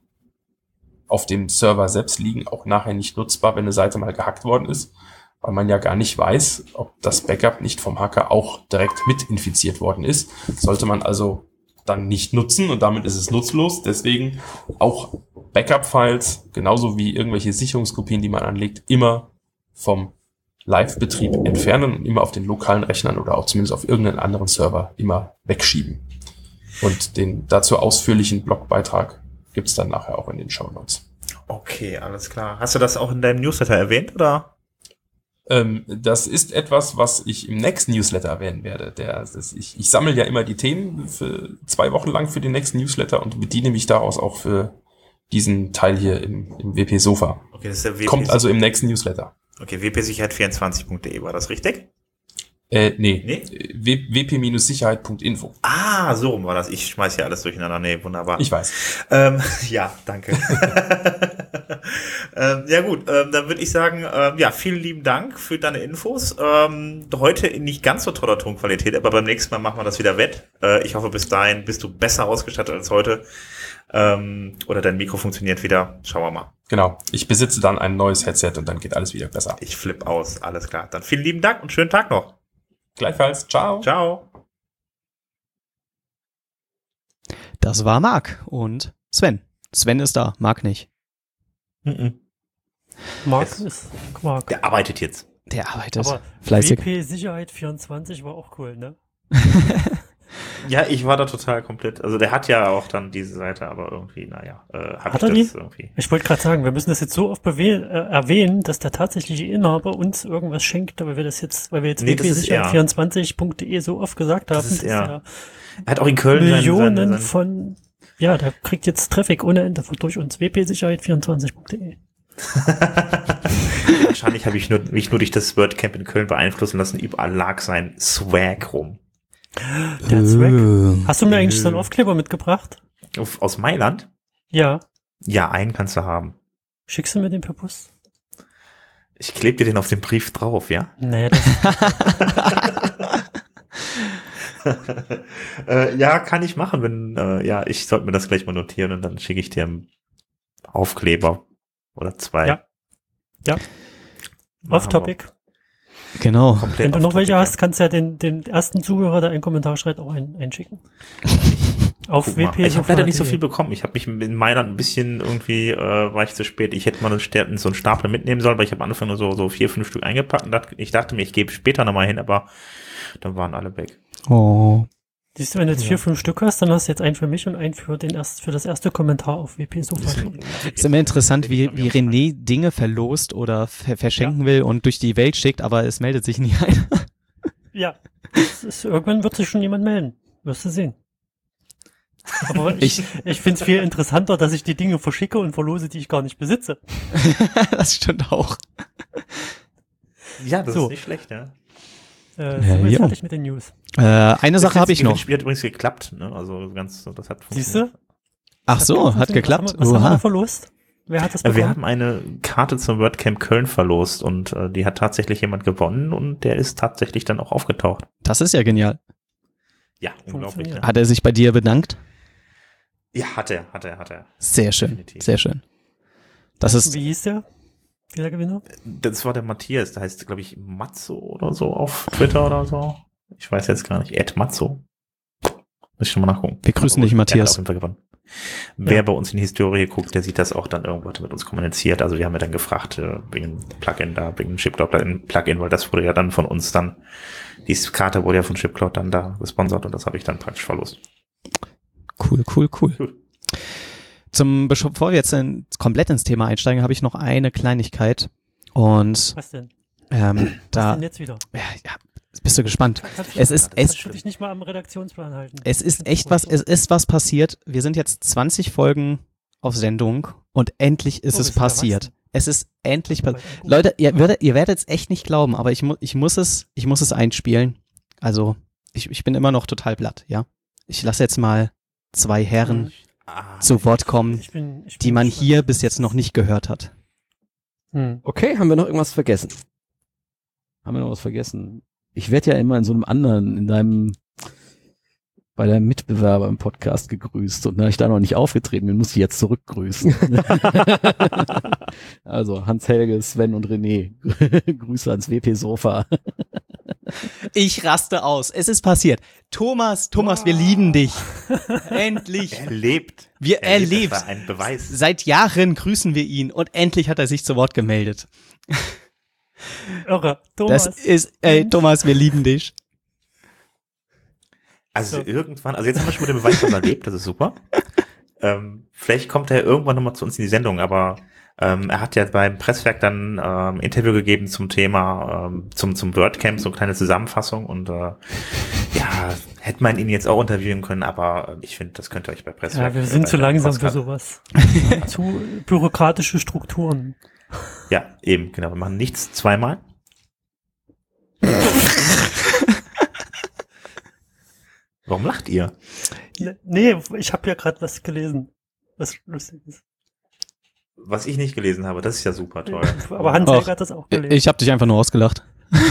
auf dem Server selbst liegen, auch nachher nicht nutzbar, wenn eine Seite mal gehackt worden ist, weil man ja gar nicht weiß, ob das Backup nicht vom Hacker auch direkt mit infiziert worden ist. Sollte man also dann nicht nutzen und damit ist es nutzlos. Deswegen auch Backup-Files, genauso wie irgendwelche Sicherungskopien, die man anlegt, immer vom Live-Betrieb entfernen und immer auf den lokalen Rechnern oder auch zumindest auf irgendeinen anderen Server immer wegschieben. Und den dazu ausführlichen Blogbeitrag gibt's dann nachher auch in den Shownotes. Okay, alles klar. Hast du das auch in deinem Newsletter erwähnt, oder? Das ist etwas, was ich im nächsten Newsletter erwähnen werde. Ich sammle ja immer die Themen für 2 Wochen lang für den nächsten Newsletter und bediene mich daraus auch für diesen Teil hier im WP-Sofa. Okay, das ist der WP. Kommt also im nächsten Newsletter. Okay, wpsicherheit24.de, war das richtig? Nee. wp-sicherheit.info. Ah, so rum war das. Ich schmeiß hier alles durcheinander. Nee, wunderbar. Ich weiß. Ja, danke. Ja gut, dann würde ich sagen, ja, vielen lieben Dank für deine Infos. Heute in nicht ganz so toller Tonqualität, aber beim nächsten Mal machen wir das wieder wett. Ich hoffe, bis dahin bist du besser ausgestattet als heute. Oder dein Mikro funktioniert wieder. Schauen wir mal. Genau. Ich besitze dann ein neues Headset und dann geht alles wieder besser. Ich flippe aus. Alles klar. Dann vielen lieben Dank und schönen Tag noch. Gleichfalls. Ciao. Ciao. Das war Marc und Sven. Sven ist da, Marc nicht. Marc Jetzt- ist Quark. Der arbeitet jetzt. Der arbeitet Aber fleißig. WP Sicherheit 24 war auch cool, ne? Ja, ich war da total komplett. Also der hat ja auch dann diese Seite, aber irgendwie, naja, Hat er die? irgendwie. Ich wollte gerade sagen, wir müssen das jetzt so oft erwähnen, dass der tatsächliche Inhaber uns irgendwas schenkt, aber weil wir jetzt Nee, das ist er. wpsicherheit24.de so oft gesagt haben, Das ist er. der Er hat auch in Köln Millionen von, ja, der kriegt jetzt Traffic ohne Ende durch uns. wpsicherheit24.de. Wahrscheinlich habe ich mich nur durch das WordCamp in Köln beeinflussen lassen. Überall lag sein Swag rum. Der hat Swag. Hast du mir eigentlich so einen Aufkleber mitgebracht? Aus Mailand? Ja. Ja, einen kannst du haben. Schickst du mir den per Post? Ich klebe dir den auf den Brief drauf, ja? Naja, das Ja, kann ich machen, wenn, ja, ich sollte mir das gleich mal notieren und dann schicke ich dir einen Aufkleber oder 2. Ja. Ja. Off-Topic. Genau. Komplett Wenn du noch off-topic, welche hast, kannst du ja den ersten Zuhörer, der einen Kommentar schreibt, auch einschicken. Auf Guck mal. wp. Ich habe leider nicht so viel bekommen. Ich habe mich in Mailand ein bisschen irgendwie, war ich zu spät. Ich hätte mal so einen Stapel mitnehmen sollen, weil ich habe am Anfang nur so 4, 5 Stück eingepackt und ich dachte mir, ich gebe später nochmal hin, aber dann waren alle weg. Oh. Siehst du, wenn du jetzt 4, 5 Stück hast, dann hast du jetzt einen für mich und einen für das erste Kommentar auf WP-Sofa. Ist immer interessant, wie René Dinge verlost oder verschenken will und durch die Welt schickt, aber es meldet sich nie einer. Ja, irgendwann wird sich schon jemand melden. Wirst du sehen. Aber ich finde es viel interessanter, dass ich die Dinge verschicke und verlose, die ich gar nicht besitze. Das stimmt auch. Ja, das ist nicht schlecht, ja. Sind wir fertig mit den News? Eine Sache habe ich noch. Das Spiel hat übrigens geklappt, ne? Also das hat funktioniert. Siehst du? Ach so, hat geklappt. Was haben wir verlost? Wer hat das bekommen? Wir haben eine Karte zum WordCamp Köln verlost und die hat tatsächlich jemand gewonnen und der ist tatsächlich dann auch aufgetaucht. Das ist ja genial. Ja, unglaublich. Ja. Hat er sich bei dir bedankt? Ja, hat er. Sehr schön, Definitiv. sehr schön. Das ist. Wie hieß der Gewinner? Das war der Matthias, der heißt, glaube ich, Matzo oder so auf Twitter oder so. Ich weiß jetzt gar nicht. @Matzo. Muss ich schon mal nachgucken. Wir grüßen dich, Der hat Matthias. auf jeden Fall gewonnen. Wer bei uns in die Historie guckt, der sieht das auch dann irgendwo mit uns kommuniziert. Also wir haben ja dann gefragt, wegen Plugin wegen ShipCloud-Plugin, weil das wurde ja dann von uns dann, die Karte wurde ja von ShipCloud dann da gesponsert und das habe ich dann praktisch verlost. Cool. Bevor wir jetzt komplett ins Thema einsteigen, habe ich noch eine Kleinigkeit. Und Was denn? da. Was denn jetzt wieder? Ja, bist du gespannt? Kannst du dich nicht mal am Redaktionsplan halten? Es ist was passiert. Wir sind jetzt 20 Folgen auf Sendung und endlich ist es passiert. Es ist endlich passiert. Leute, ihr werdet es echt nicht glauben, aber ich muss es einspielen. Also, ich bin immer noch total platt, ja. Ich lasse jetzt mal 2 Herren zu Wort kommen, die man hier bis jetzt noch nicht gehört hat. Okay, haben wir noch irgendwas vergessen? Ich werde ja immer in so einem anderen, bei deinem Mitbewerber im Podcast gegrüßt und da ich da noch nicht aufgetreten bin, muss ich jetzt zurückgrüßen. Also Hans-Helge, Sven und René, Grüße ans WP-Sofa. Ich raste aus. Es ist passiert. Thomas, wir lieben dich. Endlich. Er lebt. Er lebt. Das war ein Beweis. Seit Jahren grüßen wir ihn und endlich hat er sich zu Wort gemeldet. Irre. Thomas. Thomas, wir lieben dich. Also irgendwann, also jetzt haben wir schon mal den Beweis, dass er lebt, das ist super. Vielleicht kommt er irgendwann nochmal zu uns in die Sendung, aber er hat ja beim Presswerk dann ein Interview gegeben zum Thema, zum WordCamp, so eine kleine Zusammenfassung und hätte man ihn jetzt auch interviewen können, aber ich finde, das könnt ihr euch bei Presswerk. Ja, wir sind zu langsam für sowas. Zu bürokratische Strukturen. Ja, eben, genau. Wir machen nichts zweimal. Warum lacht ihr? Nee, ich habe ja gerade was gelesen. Was lustig ist. Was ich nicht gelesen habe, das ist ja super toll. Aber Hans-Helge hat das auch gelesen. Ich habe dich einfach nur ausgelacht.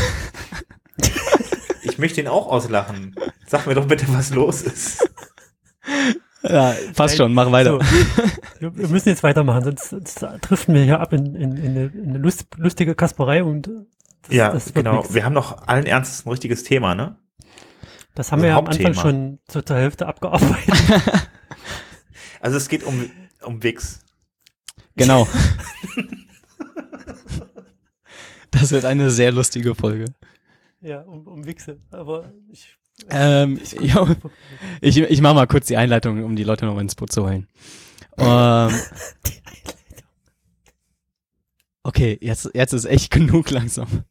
Ich möchte ihn auch auslachen. Sag mir doch bitte, was los ist. Ja, passt schon, mach weiter. So, wir müssen jetzt weitermachen, sonst driften wir hier ab in eine lustige Kasperei und das genau. Nix. Wir haben noch allen Ernstes ein richtiges Thema, ne? Das haben wir ja am Anfang schon zur Hälfte abgearbeitet. Also es geht um Wix. Genau. Das wird eine sehr lustige Folge. Ja, um Wichse. Aber ich mache mal kurz die Einleitung, um die Leute noch ins Boot zu holen. Okay, jetzt ist echt genug langsam.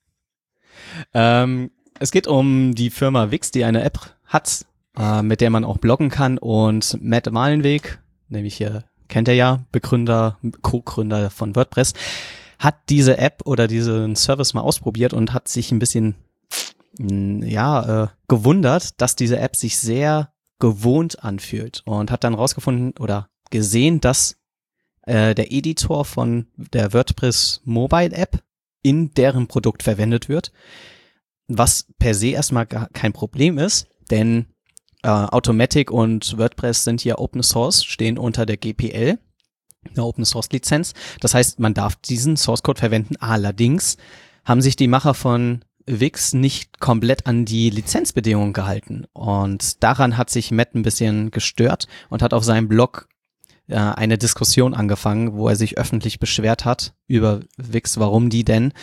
Es geht um die Firma Wix, die eine App hat, mit der man auch bloggen kann, und Matt Malenweg, nämlich hier kennt er ja, Co-Gründer von WordPress, hat diese App oder diesen Service mal ausprobiert und hat sich ein bisschen gewundert, dass diese App sich sehr gewohnt anfühlt, und hat dann rausgefunden oder gesehen, dass der Editor von der WordPress Mobile App in deren Produkt verwendet wird, was per se erstmal kein Problem ist, denn Automatic und WordPress sind hier Open Source, stehen unter der GPL, der Open Source Lizenz. Das heißt, man darf diesen Source Code verwenden. Allerdings haben sich die Macher von Wix nicht komplett an die Lizenzbedingungen gehalten. Und daran hat sich Matt ein bisschen gestört und hat auf seinem Blog eine Diskussion angefangen, wo er sich öffentlich beschwert hat über Wix, warum die denn.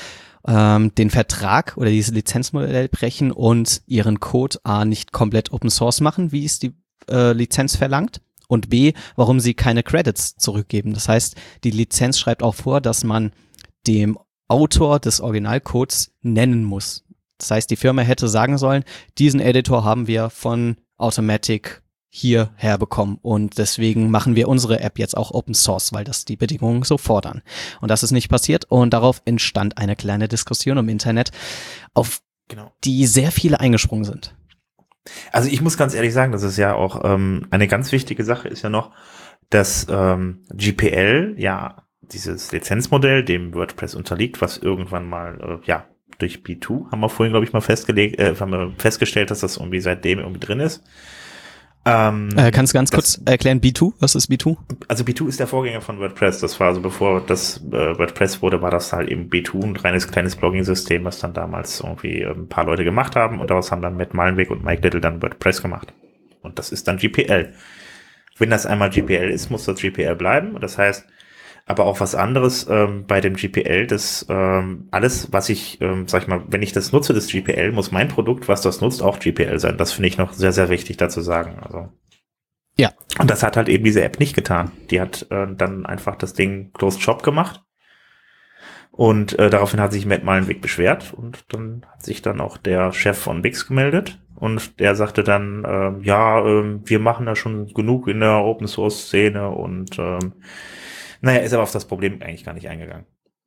den Vertrag oder dieses Lizenzmodell brechen und ihren Code A nicht komplett Open Source machen, wie es die Lizenz verlangt, und B, warum sie keine Credits zurückgeben. Das heißt, die Lizenz schreibt auch vor, dass man dem Autor des Originalcodes nennen muss. Das heißt, die Firma hätte sagen sollen, diesen Editor haben wir von Automatic hierher bekommen und deswegen machen wir unsere App jetzt auch Open Source, weil das die Bedingungen so fordern. Und das ist nicht passiert und darauf entstand eine kleine Diskussion im Internet, auf die sehr viele eingesprungen sind. Also ich muss ganz ehrlich sagen, das ist ja auch eine ganz wichtige Sache ist ja noch, dass GPL ja dieses Lizenzmodell dem WordPress unterliegt, was irgendwann mal durch B2 haben wir vorhin, glaube ich, mal festgestellt, dass das irgendwie seitdem irgendwie drin ist. Kannst du ganz kurz erklären, B2? Was ist B2? Also B2 ist der Vorgänger von WordPress. Das war also bevor das WordPress wurde, war das halt eben B2, ein reines kleines Blogging-System, was dann damals irgendwie ein paar Leute gemacht haben und daraus haben dann Matt Malenweg und Mike Little dann WordPress gemacht. Und das ist dann GPL. Wenn das einmal GPL ist, muss das GPL bleiben. Das heißt, aber auch was anderes bei dem GPL, das alles, was ich, sag ich mal, wenn ich das nutze, das GPL, muss mein Produkt, was das nutzt, auch GPL sein. Das finde ich noch sehr, sehr wichtig dazu sagen. Also ja. Und das hat halt eben diese App nicht getan. Die hat dann einfach das Ding Closed Shop gemacht und daraufhin hat sich Matt Malenweg beschwert und dann hat sich dann auch der Chef von Wix gemeldet und der sagte dann, wir machen da schon genug in der Open Source Szene und ist aber auf das Problem eigentlich gar nicht eingegangen.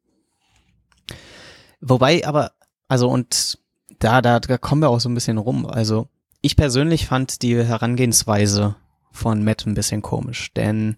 Wobei aber, also und da kommen wir auch so ein bisschen rum. Also ich persönlich fand die Herangehensweise von Matt ein bisschen komisch, denn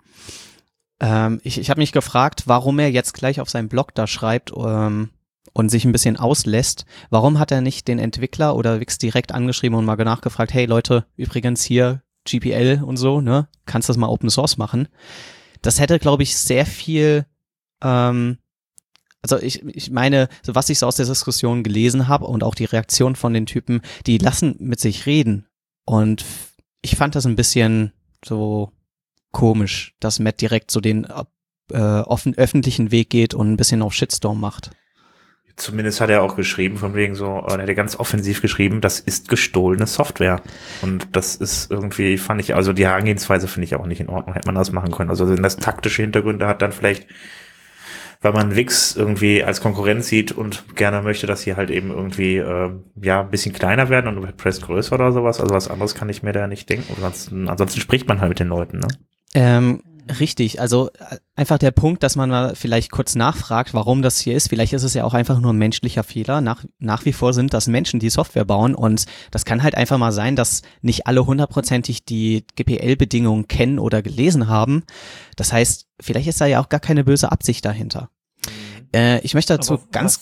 ich habe mich gefragt, warum er jetzt gleich auf seinem Blog da schreibt und sich ein bisschen auslässt. Warum hat er nicht den Entwickler oder Wix direkt angeschrieben und mal nachgefragt, hey Leute, übrigens hier GPL und so, ne, kannst du das mal Open Source machen? Das hätte, glaube ich, sehr viel, also ich meine, so was ich so aus der Diskussion gelesen habe und auch die Reaktion von den Typen, die lassen mit sich reden. Und ich fand das ein bisschen so komisch, dass Matt direkt so den öffentlichen Weg geht und ein bisschen auf Shitstorm macht. Zumindest hat er auch geschrieben, von wegen so, er hat ganz offensiv geschrieben, das ist gestohlene Software. Und das ist irgendwie, fand ich, also die Herangehensweise finde ich auch nicht in Ordnung, hätte man das machen können. Also wenn das taktische Hintergründe hat, dann vielleicht, weil man Wix irgendwie als Konkurrenz sieht und gerne möchte, dass sie halt eben irgendwie, ein bisschen kleiner werden und WordPress größer oder sowas. Also was anderes kann ich mir da nicht denken. Ansonsten spricht man halt mit den Leuten, ne? Richtig, also einfach der Punkt, dass man mal vielleicht kurz nachfragt, warum das hier ist. Vielleicht ist es ja auch einfach nur ein menschlicher Fehler. Nach wie vor sind das Menschen, die Software bauen und das kann halt einfach mal sein, dass nicht alle hundertprozentig die GPL-Bedingungen kennen oder gelesen haben. Das heißt, vielleicht ist da ja auch gar keine böse Absicht dahinter. Ich möchte dazu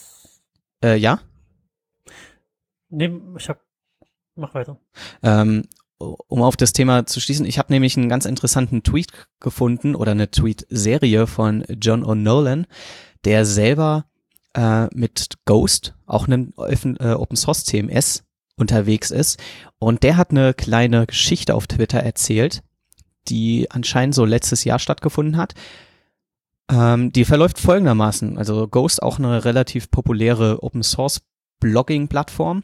ja? Nee, mach weiter. Um auf das Thema zu schließen, ich habe nämlich einen ganz interessanten Tweet gefunden oder eine Tweet-Serie von John O'Nolan, der selber mit Ghost, auch einem Open-Source-CMS, unterwegs ist. Und der hat eine kleine Geschichte auf Twitter erzählt, die anscheinend so letztes Jahr stattgefunden hat. Die verläuft folgendermaßen. Also Ghost, auch eine relativ populäre Open-Source-Blogging-Plattform,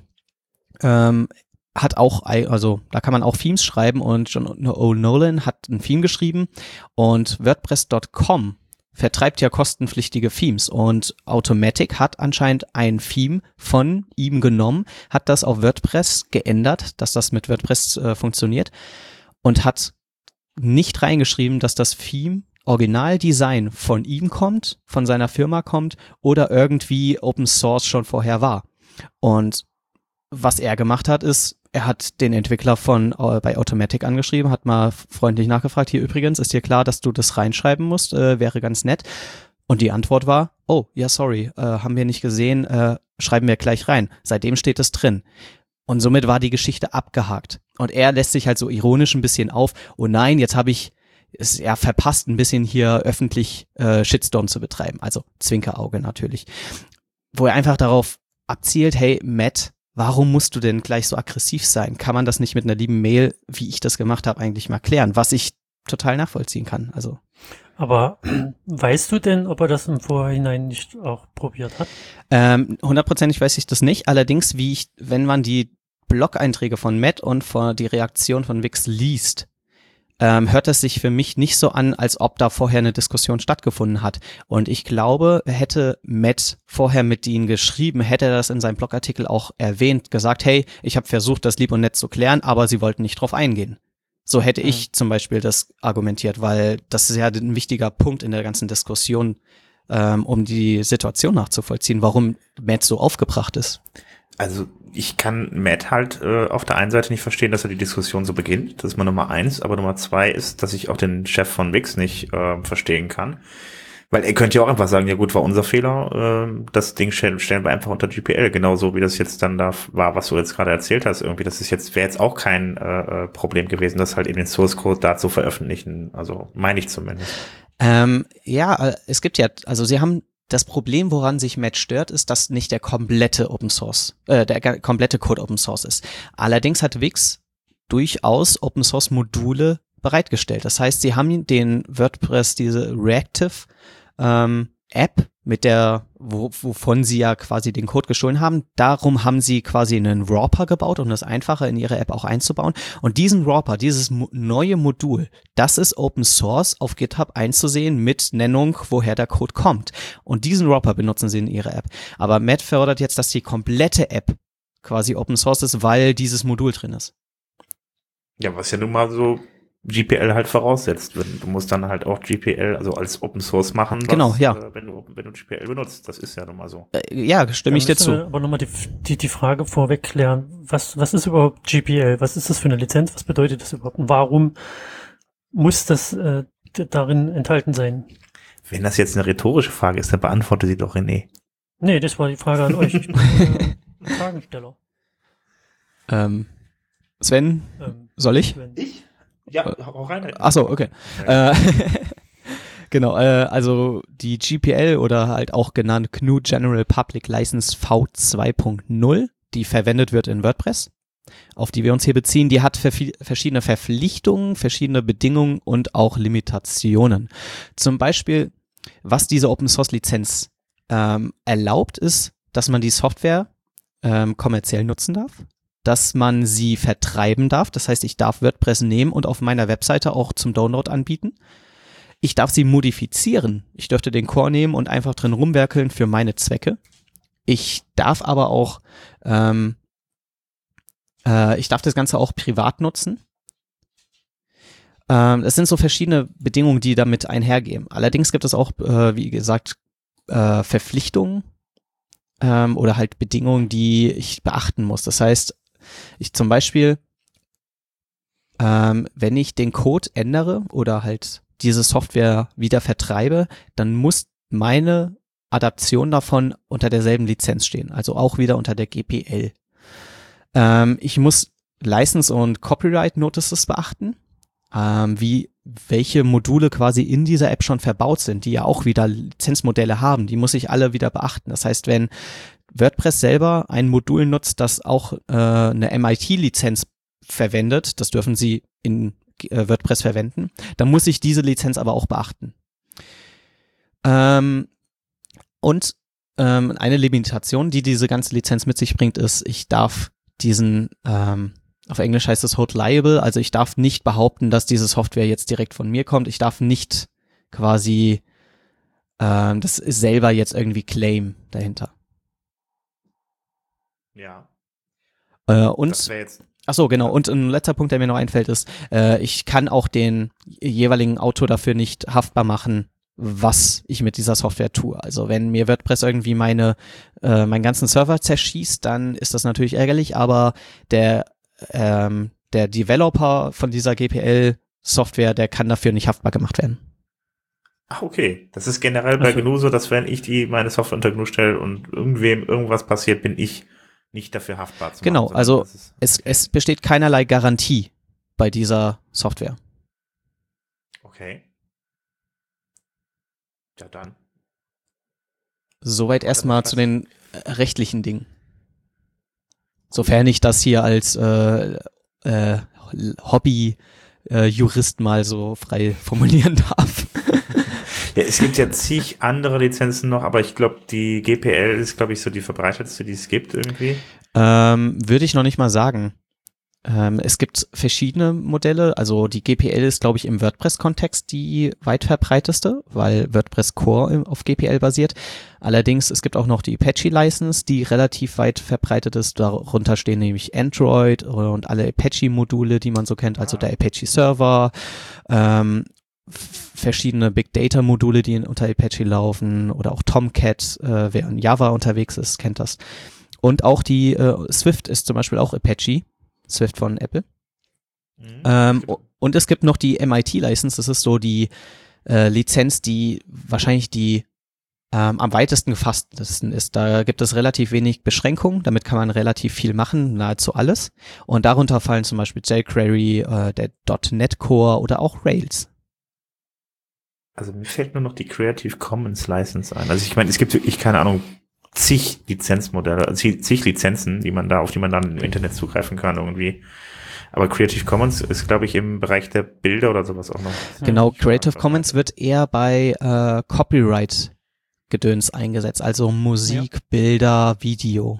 hat auch, also da kann man auch Themes schreiben und John O'Nolan hat ein Theme geschrieben und WordPress.com vertreibt ja kostenpflichtige Themes und Automatic hat anscheinend ein Theme von ihm genommen, hat das auf WordPress geändert, dass das mit WordPress funktioniert und hat nicht reingeschrieben, dass das Theme Originaldesign von ihm kommt, von seiner Firma kommt oder irgendwie Open Source schon vorher war. Und was er gemacht hat, ist, er hat den Entwickler bei Automatic angeschrieben, hat mal freundlich nachgefragt, hier übrigens, ist dir klar, dass du das reinschreiben musst, wäre ganz nett. Und die Antwort war, oh, ja, sorry, haben wir nicht gesehen, schreiben wir gleich rein. Seitdem steht es drin. Und somit war die Geschichte abgehakt. Und er lässt sich halt so ironisch ein bisschen auf, oh nein, jetzt habe ich es ja verpasst, ein bisschen hier öffentlich Shitstorm zu betreiben. Also Zwinkerauge natürlich. Wo er einfach darauf abzielt, hey, Matt, warum musst du denn gleich so aggressiv sein? Kann man das nicht mit einer lieben Mail, wie ich das gemacht habe, eigentlich mal klären? Was ich total nachvollziehen kann. Also Aber weißt du denn, ob er das im Vorhinein nicht auch probiert hat? 100%ig weiß ich das nicht. Allerdings, wenn man die Blog-Einträge von Matt und die Reaktion von Wix liest, hört es sich für mich nicht so an, als ob da vorher eine Diskussion stattgefunden hat. Und ich glaube, hätte Matt vorher mit ihnen geschrieben, hätte er das in seinem Blogartikel auch erwähnt, gesagt, hey, ich habe versucht, das lieb und nett zu klären, aber sie wollten nicht drauf eingehen. So hätte ich zum Beispiel das argumentiert, weil das ist ja ein wichtiger Punkt in der ganzen Diskussion, um die Situation nachzuvollziehen, warum Matt so aufgebracht ist. Also ich kann Matt halt auf der einen Seite nicht verstehen, dass er die Diskussion so beginnt. Das ist mal Nummer 1. Aber Nummer 2 ist, dass ich auch den Chef von Wix nicht verstehen kann. Weil er könnte ja auch einfach sagen, ja gut, war unser Fehler, das Ding stellen wir einfach unter GPL. Genauso wie das jetzt dann da war, was du jetzt gerade erzählt hast. Irgendwie, das wäre jetzt auch kein Problem gewesen, das halt in den Source Code da zu veröffentlichen. Also meine ich zumindest. Es gibt ja, also sie haben das Problem, woran sich Matt stört, ist, dass nicht der komplette komplette Code Open Source ist. Allerdings hat Wix durchaus Open Source Module bereitgestellt. Das heißt, sie haben den WordPress, diese Reactive App, mit der, wovon sie ja quasi den Code gestohlen haben, darum haben sie quasi einen Wrapper gebaut, um das einfacher in ihre App auch einzubauen. Und diesen Wrapper, dieses neue Modul, das ist Open Source auf GitHub einzusehen mit Nennung, woher der Code kommt. Und diesen Wrapper benutzen sie in ihrer App. Aber Matt fördert jetzt, dass die komplette App quasi Open Source ist, weil dieses Modul drin ist. Ja, was ja nun mal so GPL halt voraussetzt. Du musst dann halt auch GPL, also als Open Source machen, genau, ja. Wenn du GPL benutzt. Das ist ja nun mal so. Ja, stimme ich dir zu. Aber nochmal die Frage vorweg klären. Was ist überhaupt GPL? Was ist das für eine Lizenz? Was bedeutet das überhaupt? Und warum muss das darin enthalten sein? Wenn das jetzt eine rhetorische Frage ist, dann beantworte sie doch, René. Nee, das war die Frage an euch. Ich bin ein Fragensteller. Sven, soll ich? Ich? Ja, hau rein. Ach so, okay. Genau, also die GPL oder halt auch genannt GNU General Public License V2.0, die verwendet wird in WordPress, auf die wir uns hier beziehen, die hat verschiedene Verpflichtungen, verschiedene Bedingungen und auch Limitationen. Zum Beispiel, was diese Open Source Lizenz erlaubt, ist, dass man die Software kommerziell nutzen darf, dass man sie vertreiben darf. Das heißt, ich darf WordPress nehmen und auf meiner Webseite auch zum Download anbieten. Ich darf sie modifizieren. Ich dürfte den Core nehmen und einfach drin rumwerkeln für meine Zwecke. Ich darf aber auch, ich darf das Ganze auch privat nutzen. Es sind so verschiedene Bedingungen, die damit einhergehen. Allerdings gibt es auch, wie gesagt, Verpflichtungen oder halt Bedingungen, die ich beachten muss. Das heißt, ich zum Beispiel, wenn ich den Code ändere oder halt diese Software wieder vertreibe, dann muss meine Adaption davon unter derselben Lizenz stehen, also auch wieder unter der GPL. Ich muss License und Copyright Notices beachten, welche Module quasi in dieser App schon verbaut sind, die ja auch wieder Lizenzmodelle haben, die muss ich alle wieder beachten. Das heißt, wenn WordPress selber ein Modul nutzt, das auch eine MIT-Lizenz verwendet, das dürfen sie in WordPress verwenden, dann muss ich diese Lizenz aber auch beachten. Und eine Limitation, die diese ganze Lizenz mit sich bringt, ist, ich darf diesen, auf Englisch heißt es hold liable, also ich darf nicht behaupten, dass diese Software jetzt direkt von mir kommt. Ich darf nicht quasi das selber jetzt irgendwie claim dahinter. Ja. Und Das wäre jetzt. Ach so, genau. Und ein letzter Punkt, der mir noch einfällt, ist, ich kann auch den jeweiligen Autor dafür nicht haftbar machen, was ich mit dieser Software tue. Also wenn mir WordPress irgendwie meinen ganzen Server zerschießt, dann ist das natürlich ärgerlich, aber der Developer von dieser GPL-Software, der kann dafür nicht haftbar gemacht werden. Ach, okay. Das ist generell bei GNU so, dass wenn ich meine Software unter GNU stelle und irgendwem irgendwas passiert, bin ich nicht dafür haftbar zu machen. Genau, also es besteht keinerlei Garantie bei dieser Software. Okay. Ja, dann. Soweit erstmal zu den rechtlichen Dingen. Sofern ich das hier als Hobby-Jurist mal so frei formulieren darf. Ja, es gibt ja zig andere Lizenzen noch, aber ich glaube, die GPL ist, glaube ich, so die verbreitetste, die es gibt irgendwie. Würde ich noch nicht mal sagen. Es gibt verschiedene Modelle, also die GPL ist, glaube ich, im WordPress-Kontext die weit verbreiteste, weil WordPress Core auf GPL basiert. Allerdings, es gibt auch noch die Apache-License, die relativ weit verbreitet ist. Darunter stehen nämlich Android und alle Apache-Module, die man so kennt, also der Apache-Server, verschiedene Big-Data-Module, die unter Apache laufen, oder auch Tomcat, wer in Java unterwegs ist, kennt das. Und auch die Swift ist zum Beispiel auch Apache. Swift von Apple. Und es gibt noch die MIT-License, das ist so die Lizenz, die wahrscheinlich die am weitesten gefasstesten ist. Da gibt es relativ wenig Beschränkungen, damit kann man relativ viel machen, nahezu alles. Und darunter fallen zum Beispiel jQuery, der .NET Core oder auch Rails. Also mir fällt nur noch die Creative Commons License ein. Also ich meine, es gibt wirklich, keine Ahnung, zig Lizenzmodelle, zig Lizenzen, auf die man dann im Internet zugreifen kann irgendwie. Aber Creative Commons ist, glaube ich, im Bereich der Bilder oder sowas auch noch. Genau, Creative Commons wird eher bei Copyright-Gedöns eingesetzt, also Musik, Bilder, Video.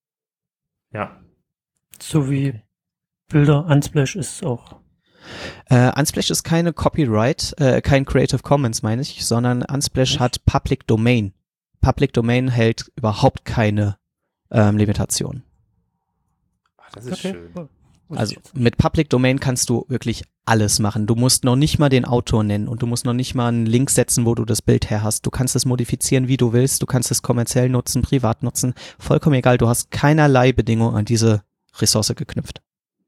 Ja. So wie Bilder, Unsplash ist auch. Unsplash ist keine Copyright, kein Creative Commons, meine ich, sondern Unsplash hat Public Domain. Public Domain hält überhaupt keine Limitation. Ach, das ist schön. Also mit Public Domain kannst du wirklich alles machen. Du musst noch nicht mal den Autor nennen und du musst noch nicht mal einen Link setzen, wo du das Bild her hast. Du kannst es modifizieren, wie du willst. Du kannst es kommerziell nutzen, privat nutzen. Vollkommen egal. Du hast keinerlei Bedingungen an diese Ressource geknüpft.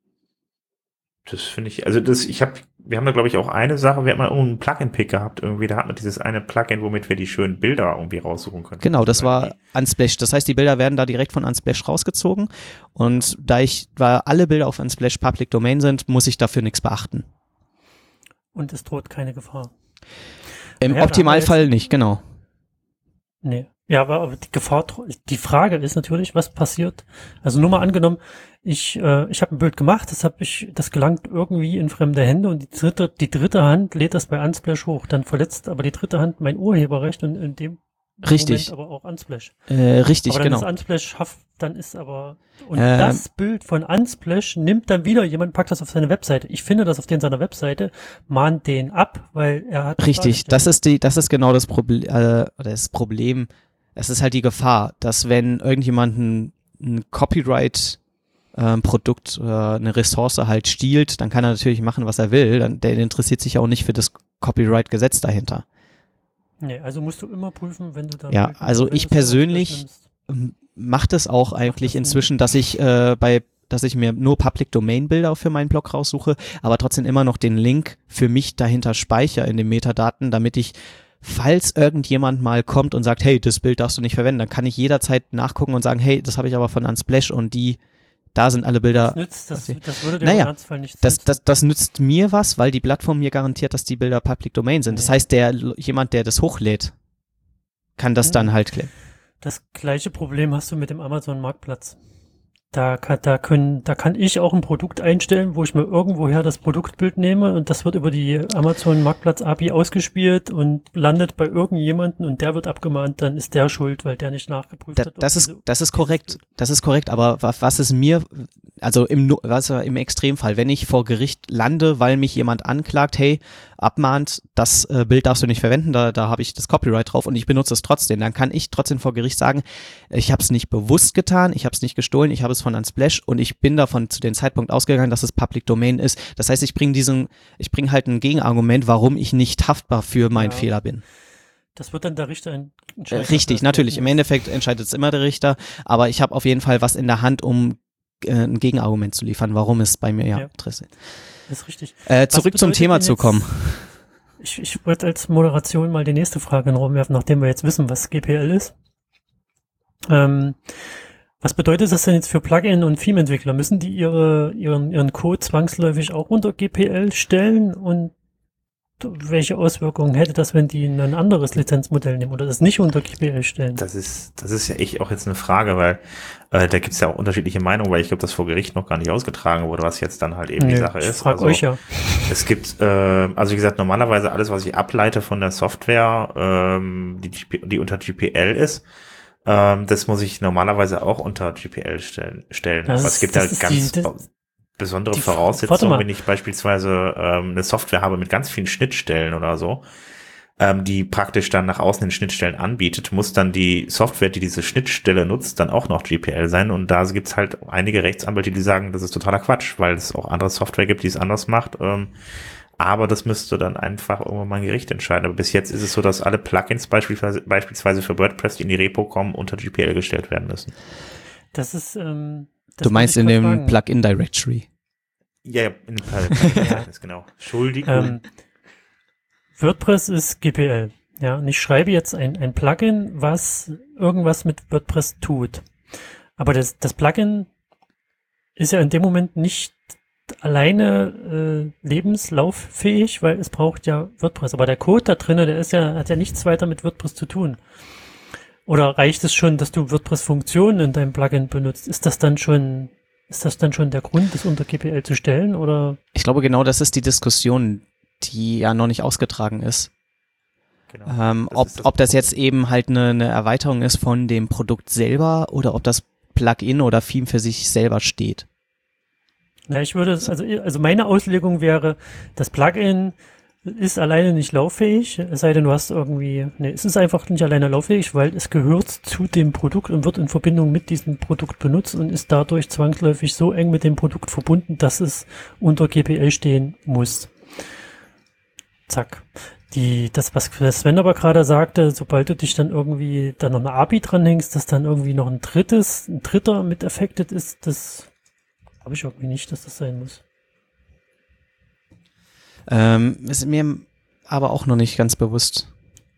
Das finde ich, also wir haben da glaube ich auch eine Sache, wir hatten mal einen Plugin-Pick gehabt irgendwie, da hatten wir dieses eine Plugin, womit wir die schönen Bilder irgendwie raussuchen können. Genau, das war Unsplash. Das heißt, die Bilder werden da direkt von Unsplash rausgezogen und da alle Bilder auf Unsplash Public Domain sind, muss ich dafür nichts beachten. Und es droht keine Gefahr. Im Optimalfall nicht, genau. Nee. Ja, aber die Frage ist natürlich, was passiert? Also nur mal angenommen, ich habe ein Bild gemacht, das gelangt irgendwie in fremde Hände und die dritte Hand lädt das bei Unsplash hoch. Dann verletzt aber die dritte Hand mein Urheberrecht und in dem Moment aber auch Unsplash. Richtig, aber dann genau. ist Unsplash das Bild von Unsplash nimmt dann wieder jemand, packt das auf seine Webseite. Ich finde das auf seiner Webseite, mahnt den ab, weil er hat. Richtig, das ist genau das Problem. Es ist halt die Gefahr, dass wenn irgendjemand ein Copyright Produkt oder eine Ressource halt stiehlt, dann kann er natürlich machen, was er will. Der interessiert sich auch nicht für das Copyright-Gesetz dahinter. Nee, also musst du immer prüfen, wenn du da. Ja, also ich persönlich mache das auch eigentlich inzwischen, dass ich mir nur Public Domain Bilder für meinen Blog raussuche, aber trotzdem immer noch den Link für mich dahinter speichere in den Metadaten, damit ich, falls irgendjemand mal kommt und sagt, hey, das Bild darfst du nicht verwenden, dann kann ich jederzeit nachgucken und sagen, hey, das habe ich aber von Unsplash und da sind alle Bilder. Das würde dem Ernstfall nichts das nützt mir was, weil die Plattform mir garantiert, dass die Bilder Public Domain sind. Das heißt, jemand, der das hochlädt, kann das dann halt klären. Das gleiche Problem hast du mit dem Amazon-Marktplatz. Da kann ich auch ein Produkt einstellen, wo ich mir irgendwoher das Produktbild nehme und das wird über die Amazon-Marktplatz-API ausgespielt und landet bei irgendjemanden und der wird abgemahnt, dann ist der schuld, weil der nicht nachgeprüft hat. Das ist korrekt, aber was ist mir, also im Extremfall, wenn ich vor Gericht lande, weil mich jemand anklagt, hey, abmahnt, das Bild darfst du nicht verwenden, da habe ich das Copyright drauf und ich benutze es trotzdem, dann kann ich trotzdem vor Gericht sagen, ich habe es nicht bewusst getan, ich habe es nicht gestohlen, ich habe es von Unsplash und ich bin davon zu dem Zeitpunkt ausgegangen, dass es Public Domain ist. Das heißt, ich bringe halt ein Gegenargument, warum ich nicht haftbar für meinen Fehler bin. Das wird dann der Richter entscheiden. Richtig, natürlich. Im Endeffekt entscheidet es immer der Richter, aber ich habe auf jeden Fall was in der Hand, um ein Gegenargument zu liefern, warum es bei mir interessiert. Das ist richtig. Zurück zum Thema zu kommen. Ich wollte als Moderation mal die nächste Frage in den Raum werfen, nachdem wir jetzt wissen, was GPL ist. Was bedeutet das denn jetzt für Plugin- und Theme-Entwickler? Müssen die ihren Code zwangsläufig auch unter GPL stellen und welche Auswirkungen hätte das, wenn die ein anderes Lizenzmodell nehmen oder das nicht unter GPL stellen? Das ist ja echt auch jetzt eine Frage, weil da gibt es ja auch unterschiedliche Meinungen, weil ich glaube, das vor Gericht noch gar nicht ausgetragen wurde, was jetzt dann halt eben die Sache ist. Ich frage euch ja. Es gibt, also wie gesagt, normalerweise alles, was ich ableite von der Software, die unter GPL ist, das muss ich normalerweise auch unter GPL stellen. Aber es gibt da ganz besondere Voraussetzungen, wenn ich beispielsweise eine Software habe mit ganz vielen Schnittstellen oder so, die praktisch dann nach außen den Schnittstellen anbietet, muss dann die Software, die diese Schnittstelle nutzt, dann auch noch GPL sein. Und da gibt's halt einige Rechtsanwälte, die sagen, das ist totaler Quatsch, weil es auch andere Software gibt, die es anders macht. Aber das müsste dann einfach irgendwann mal ein Gericht entscheiden. Aber bis jetzt ist es so, dass alle Plugins beispielsweise für WordPress, die in die Repo kommen, unter GPL gestellt werden müssen. Das ist, du meinst in dem Plugin-Directory? Ja, in dem Plugin, genau. Entschuldigung. WordPress ist GPL. Ja, und ich schreibe jetzt ein Plugin, was irgendwas mit WordPress tut. Aber das Plugin ist ja in dem Moment nicht alleine lebenslauffähig, weil es braucht ja WordPress. Aber der Code da drin, hat ja nichts weiter mit WordPress zu tun. Oder reicht es schon, dass du WordPress-Funktionen in deinem Plugin benutzt? Ist das dann schon der Grund, das unter GPL zu stellen? Oder? Ich glaube, genau das ist die Diskussion, die ja noch nicht ausgetragen ist. Genau. Ob das jetzt eben halt eine Erweiterung ist von dem Produkt selber oder ob das Plugin oder Theme für sich selber steht. Na, ich würde also meine Auslegung wäre, das Plugin ist alleine nicht lauffähig, es sei denn, du hast es ist einfach nicht alleine lauffähig, weil es gehört zu dem Produkt und wird in Verbindung mit diesem Produkt benutzt und ist dadurch zwangsläufig so eng mit dem Produkt verbunden, dass es unter GPL stehen muss. Zack. Das, was Sven aber gerade sagte, sobald du dich dann irgendwie da noch eine API dranhängst, dass dann irgendwie noch ein Dritter mit affected ist, das habe ich irgendwie nicht, dass das sein muss. Ist mir aber auch noch nicht ganz bewusst.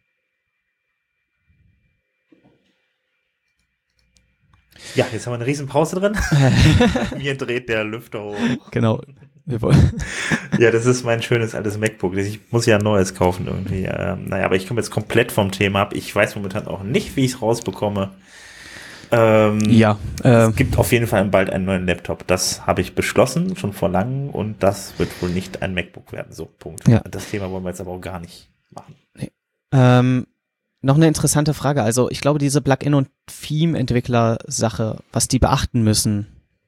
Ja, jetzt haben wir eine riesen Pause drin. Mir dreht der Lüfter hoch. Genau. Wir wollen. Ja, das ist mein schönes altes MacBook. Ich muss ja ein neues kaufen irgendwie. Aber ich komme jetzt komplett vom Thema ab. Ich weiß momentan auch nicht, wie ich es rausbekomme. Es gibt auf jeden Fall bald einen neuen Laptop. Das habe ich beschlossen, schon vor langem. Und das wird wohl nicht ein MacBook werden. So, Punkt. Ja. Das Thema wollen wir jetzt aber auch gar nicht machen. Nee. Noch eine interessante Frage. Also ich glaube, diese Plugin- und Theme-Entwickler-Sache, was die beachten müssen.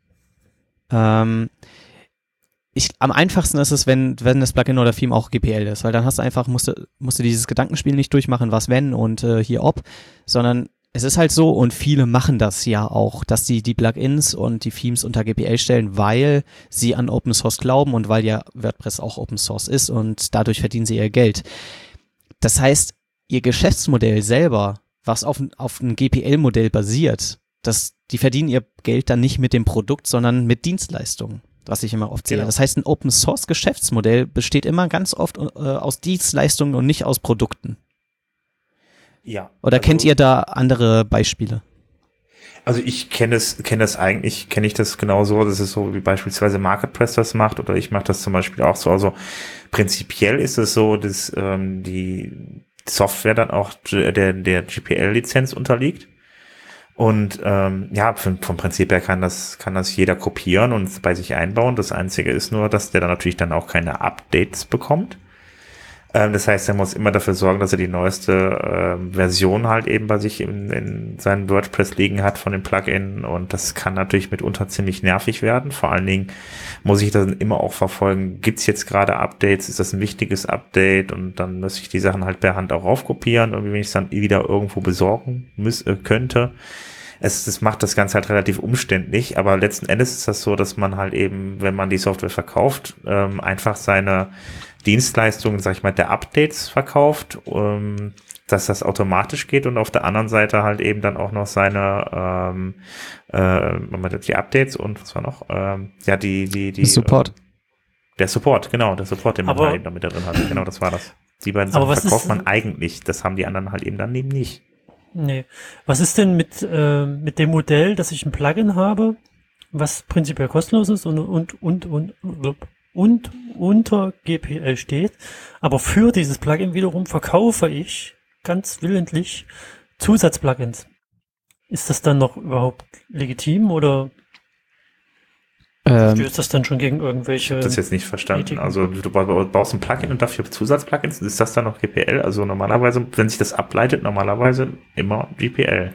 Am einfachsten ist es, wenn das Plugin oder Theme auch GPL ist, weil dann musst du dieses Gedankenspiel nicht durchmachen, was wenn und hier ob, sondern es ist halt so und viele machen das ja auch, dass die Plugins und die Themes unter GPL stellen, weil sie an Open Source glauben und weil ja WordPress auch Open Source ist und dadurch verdienen sie ihr Geld. Das heißt, ihr Geschäftsmodell selber, was auf ein GPL-Modell basiert, die verdienen ihr Geld dann nicht mit dem Produkt, sondern mit Dienstleistungen, was ich immer oft sehe. Genau. Das heißt, ein Open-Source-Geschäftsmodell besteht immer ganz oft aus Dienstleistungen und nicht aus Produkten. Ja. Oder kennt ihr da andere Beispiele? Also ich kenne das genauso. Das ist so, wie beispielsweise MarketPress das macht, oder ich mache das zum Beispiel auch so. Also prinzipiell ist es so, dass die Software dann auch der GPL-Lizenz unterliegt. Und vom Prinzip her kann das jeder kopieren und bei sich einbauen. Das Einzige ist nur, dass der dann natürlich dann auch keine Updates bekommt. Das heißt, er muss immer dafür sorgen, dass er die neueste Version halt eben bei sich in seinem WordPress liegen hat von dem Plugin. Und das kann natürlich mitunter ziemlich nervig werden. Vor allen Dingen muss ich das immer auch verfolgen. Gibt es jetzt gerade Updates? Ist das ein wichtiges Update? Und dann muss ich die Sachen halt per Hand auch raufkopieren, irgendwie, wenn ich es dann wieder irgendwo besorgen könnte. Das macht das Ganze halt relativ umständlich, aber letzten Endes ist das so, dass man halt eben, wenn man die Software verkauft, einfach seine Dienstleistungen, sag ich mal, der Updates verkauft, dass das automatisch geht und auf der anderen Seite halt eben dann auch noch seine die Updates und was war noch? Die Support. Der Support, genau, den man halt eben damit da drin hat. Genau, das war das. Die beiden Sachen verkauft man eigentlich, das haben die anderen halt eben dann eben nicht. Nee. Was ist denn mit dem Modell, dass ich ein Plugin habe, was prinzipiell kostenlos ist und und unter GPL steht, aber für dieses Plugin wiederum verkaufe ich ganz willentlich Zusatzplugins. Ist das dann noch überhaupt legitim oder stößt das dann schon gegen irgendwelche... Ich habe das jetzt nicht verstanden. Ethiken? Also du baust ein Plugin und dafür Zusatzplugins, ist das dann noch GPL? Also normalerweise, wenn sich das ableitet, normalerweise immer GPL.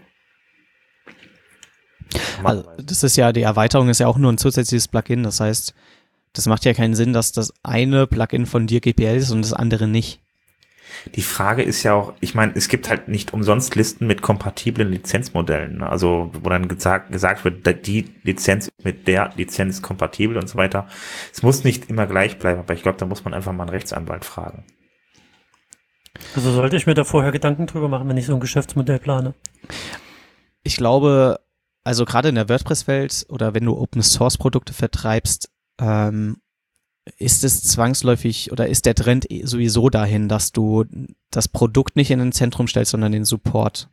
Also, das ist ja, die Erweiterung ist ja auch nur ein zusätzliches Plugin, das heißt, das macht ja keinen Sinn, dass das eine Plugin von dir GPL ist und das andere nicht. Die Frage ist ja auch, ich meine, es gibt halt nicht umsonst Listen mit kompatiblen Lizenzmodellen, ne? Also wo dann gesagt wird, die Lizenz mit der Lizenz kompatibel und so weiter. Es muss nicht immer gleich bleiben, aber ich glaube, da muss man einfach mal einen Rechtsanwalt fragen. Also sollte ich mir da vorher Gedanken drüber machen, wenn ich so ein Geschäftsmodell plane? Ich glaube, also gerade in der WordPress-Welt oder wenn du Open-Source-Produkte vertreibst, ist es zwangsläufig oder ist der Trend sowieso dahin, dass du das Produkt nicht in den Zentrum stellst, sondern den Support.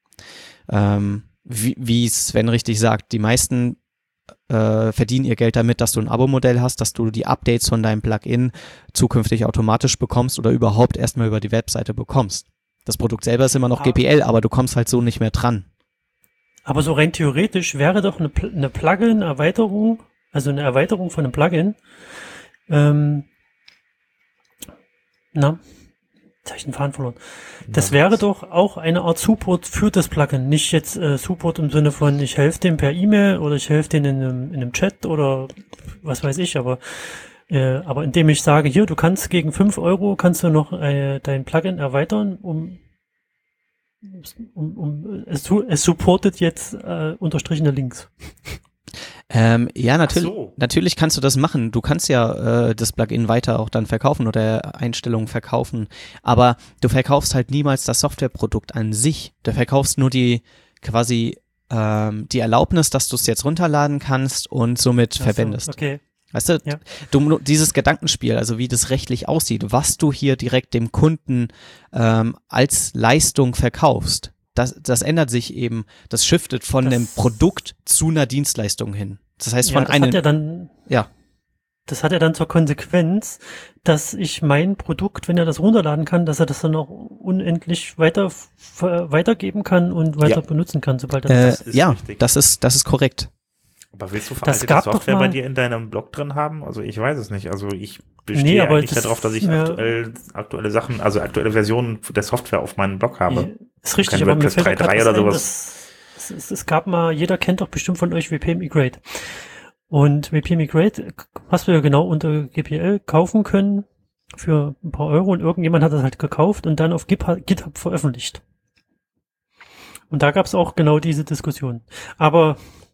Wie Sven richtig sagt, die meisten verdienen ihr Geld damit, dass du ein Abo-Modell hast, dass du die Updates von deinem Plugin zukünftig automatisch bekommst oder überhaupt erstmal über die Webseite bekommst. Das Produkt selber ist immer noch GPL, aber du kommst halt so nicht mehr dran. Aber so rein theoretisch wäre doch eine Plugin-Erweiterung, also eine Erweiterung von einem Plugin, jetzt habe ich den Faden verloren. Das wäre doch auch eine Art Support für das Plugin. Nicht jetzt Support im Sinne von, ich helfe dem per E-Mail oder ich helfe denen in einem Chat oder was weiß ich, aber indem ich sage, hier, du kannst gegen 5 Euro kannst du noch dein Plugin erweitern, es supportet jetzt unterstrichene Links. Ja, natürlich kannst du das machen. Du kannst ja das Plugin weiter auch dann verkaufen oder Einstellungen verkaufen, aber du verkaufst halt niemals das Softwareprodukt an sich. Du verkaufst nur die Erlaubnis, dass du es jetzt runterladen kannst und somit verwendest. Okay. Weißt du, Ja. Dieses Gedankenspiel, also wie das rechtlich aussieht, was du hier direkt dem Kunden als Leistung verkaufst, das ändert sich eben, das shiftet von einem Produkt zu einer Dienstleistung hin. Das heißt von einem... Das hat ja dann zur Konsequenz, dass ich mein Produkt, wenn er das runterladen kann, dass er das dann auch unendlich weitergeben kann und weiter benutzen kann, sobald er das ist richtig. Das ist korrekt. Aber willst du Das veraltete gab doch Software mal- bei dir in deinem Blog drin haben? Also ich weiß es nicht. Also ich bestehe eigentlich darauf, dass ich aktuelle Sachen, also aktuelle Versionen der Software auf meinem Blog habe. Ist richtig, Kein aber mir WordPress fällt da 3.3 gerade oder was ein, es gab mal, jeder kennt doch bestimmt von euch WP Migrate. Und WP Migrate hast du ja genau unter GPL kaufen können für ein paar Euro und irgendjemand hat das halt gekauft und dann auf GitHub veröffentlicht. Und da gab es auch genau diese Diskussion. Aber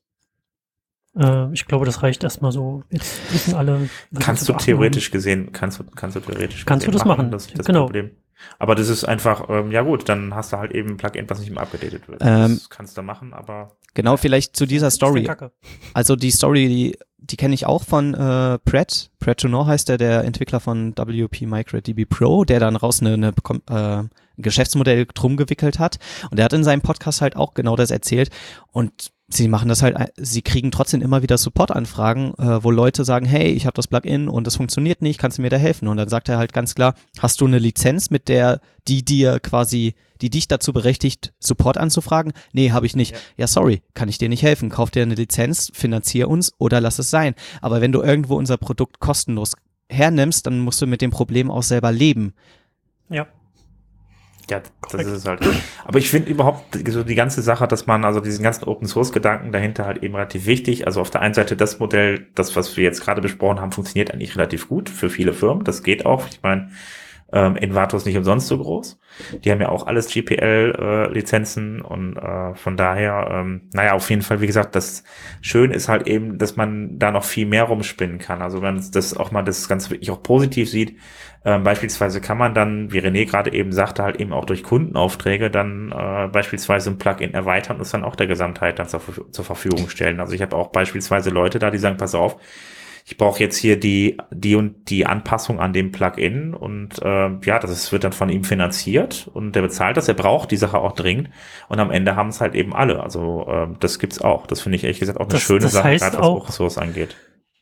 ich glaube, das reicht erstmal so. Jetzt wissen alle. Kannst du theoretisch gesehen, kannst du das machen? Das Genau. Problem. Aber das ist einfach, ja gut, dann hast du halt eben ein Plugin, was nicht mehr abgedatet wird. Das kannst du machen, aber... Genau, vielleicht zu dieser Story. Also die Story, die kenne ich auch von Pratt Junor heißt der Entwickler von WP MicroDB Pro, der dann raus ein Geschäftsmodell drum gewickelt hat. Und der hat in seinem Podcast halt auch genau das erzählt. Und sie machen das halt, sie kriegen trotzdem immer wieder Support-Anfragen, wo Leute sagen, hey, ich habe das Plugin und das funktioniert nicht, kannst du mir da helfen? Und dann sagt er halt ganz klar, hast du eine Lizenz, mit der die dich dazu berechtigt, Support anzufragen? Nee, habe ich nicht. Ja, sorry, kann ich dir nicht helfen. Kauf dir eine Lizenz, finanzier uns oder lass es sein. Aber wenn du irgendwo unser Produkt kostenlos hernimmst, dann musst du mit dem Problem auch selber leben. Ja. Ja, das ist es halt. Aber ich finde überhaupt so die ganze Sache, dass man, also diesen ganzen Open-Source-Gedanken dahinter halt eben relativ wichtig. Also auf der einen Seite das Modell, das, was wir jetzt gerade besprochen haben, funktioniert eigentlich relativ gut für viele Firmen. Das geht auch. Ich meine, Envato ist nicht umsonst so groß. Die haben ja auch alles GPL-Lizenzen und von daher, naja, auf jeden Fall, wie gesagt, das Schön ist halt eben, dass man da noch viel mehr rumspinnen kann. Also wenn man das auch mal das Ganze wirklich auch positiv sieht, beispielsweise kann man dann, wie René gerade eben sagte, halt eben auch durch Kundenaufträge dann beispielsweise ein Plugin erweitern und es dann auch der Gesamtheit dann zur Verfügung stellen. Also ich habe auch beispielsweise Leute da, die sagen, pass auf, ich brauche jetzt hier die und die Anpassung an dem Plugin und ja, das wird dann von ihm finanziert und der bezahlt das, er braucht die Sache auch dringend und am Ende haben es halt eben alle. Also das gibt's auch. Das finde ich ehrlich gesagt auch eine schöne Sache, gerade was Open Source angeht.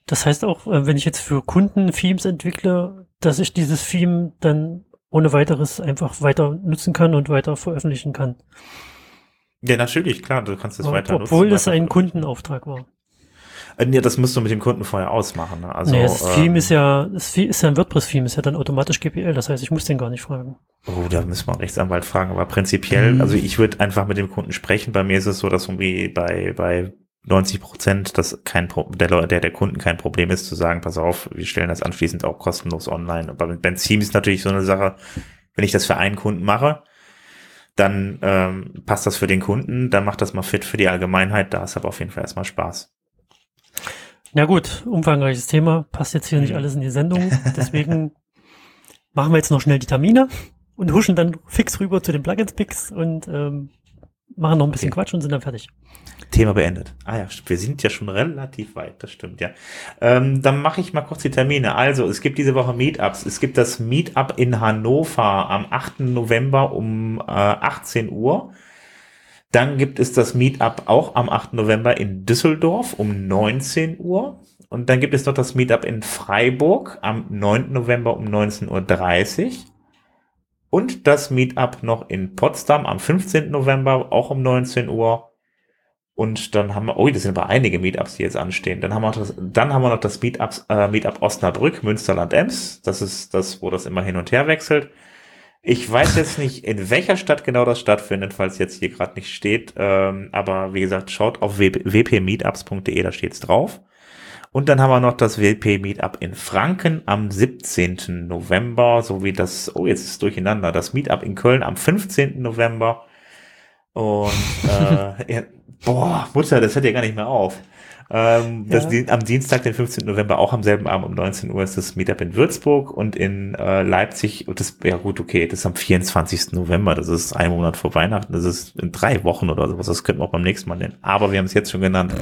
Das heißt auch, wenn ich jetzt für Kunden Themes entwickle, dass ich dieses Theme dann ohne weiteres einfach weiter nutzen kann und weiter veröffentlichen kann. Ja, natürlich, klar, du kannst es weiter nutzen. Obwohl das ein Kundenauftrag war. Ja, das musst du mit dem Kunden vorher ausmachen. Ne? Also, Das Theme ist ja ein WordPress-Theme, ist ja dann automatisch GPL, das heißt, ich muss den gar nicht fragen. Oh, da müssen wir einen Rechtsanwalt fragen, aber prinzipiell, also ich würde einfach mit dem Kunden sprechen. Bei mir ist es so, dass irgendwie bei 90% das der Kunden kein Problem ist, zu sagen, pass auf, wir stellen das anschließend auch kostenlos online. Aber mit Benzin ist natürlich so eine Sache, wenn ich das für einen Kunden mache, dann passt das für den Kunden, dann macht das mal fit für die Allgemeinheit, da ist aber auf jeden Fall erstmal Spaß. Na gut, umfangreiches Thema, passt jetzt hier nicht alles in die Sendung, deswegen machen wir jetzt noch schnell die Termine und huschen dann fix rüber zu den Plugins-Picks und machen noch ein bisschen Quatsch und sind dann fertig. Thema beendet. Ah ja, wir sind ja schon relativ weit, das stimmt, ja. Dann mache ich mal kurz die Termine. Also, es gibt diese Woche Meetups. Es gibt das Meetup in Hannover am 8. November um 18 Uhr. Dann gibt es das Meetup auch am 8. November in Düsseldorf um 19 Uhr. Und dann gibt es noch das Meetup in Freiburg am 9. November um 19.30 Uhr. Und das Meetup noch in Potsdam am 15. November auch um 19 Uhr. Und dann haben wir, das sind aber einige Meetups, die jetzt anstehen. Dann haben wir noch das Meetup Osnabrück, Münsterland-Ems. Das ist das, wo das immer hin und her wechselt. Ich weiß jetzt nicht, in welcher Stadt genau das stattfindet, falls jetzt hier gerade nicht steht. Aber wie gesagt, schaut auf wpmeetups.de, da steht's drauf. Und dann haben wir noch das WP Meetup in Franken am 17. November, sowie das, jetzt ist es durcheinander, das Meetup in Köln am 15. November. Und Mutter, das hört ja gar nicht mehr auf. Am Dienstag, den 15. November, auch am selben Abend um 19 Uhr ist das Meetup in Würzburg und in Leipzig, das ist am 24. November, das ist ein Monat vor Weihnachten, das ist in 3 Wochen oder sowas, das könnten wir auch beim nächsten Mal nennen. Aber wir haben es jetzt schon genannt.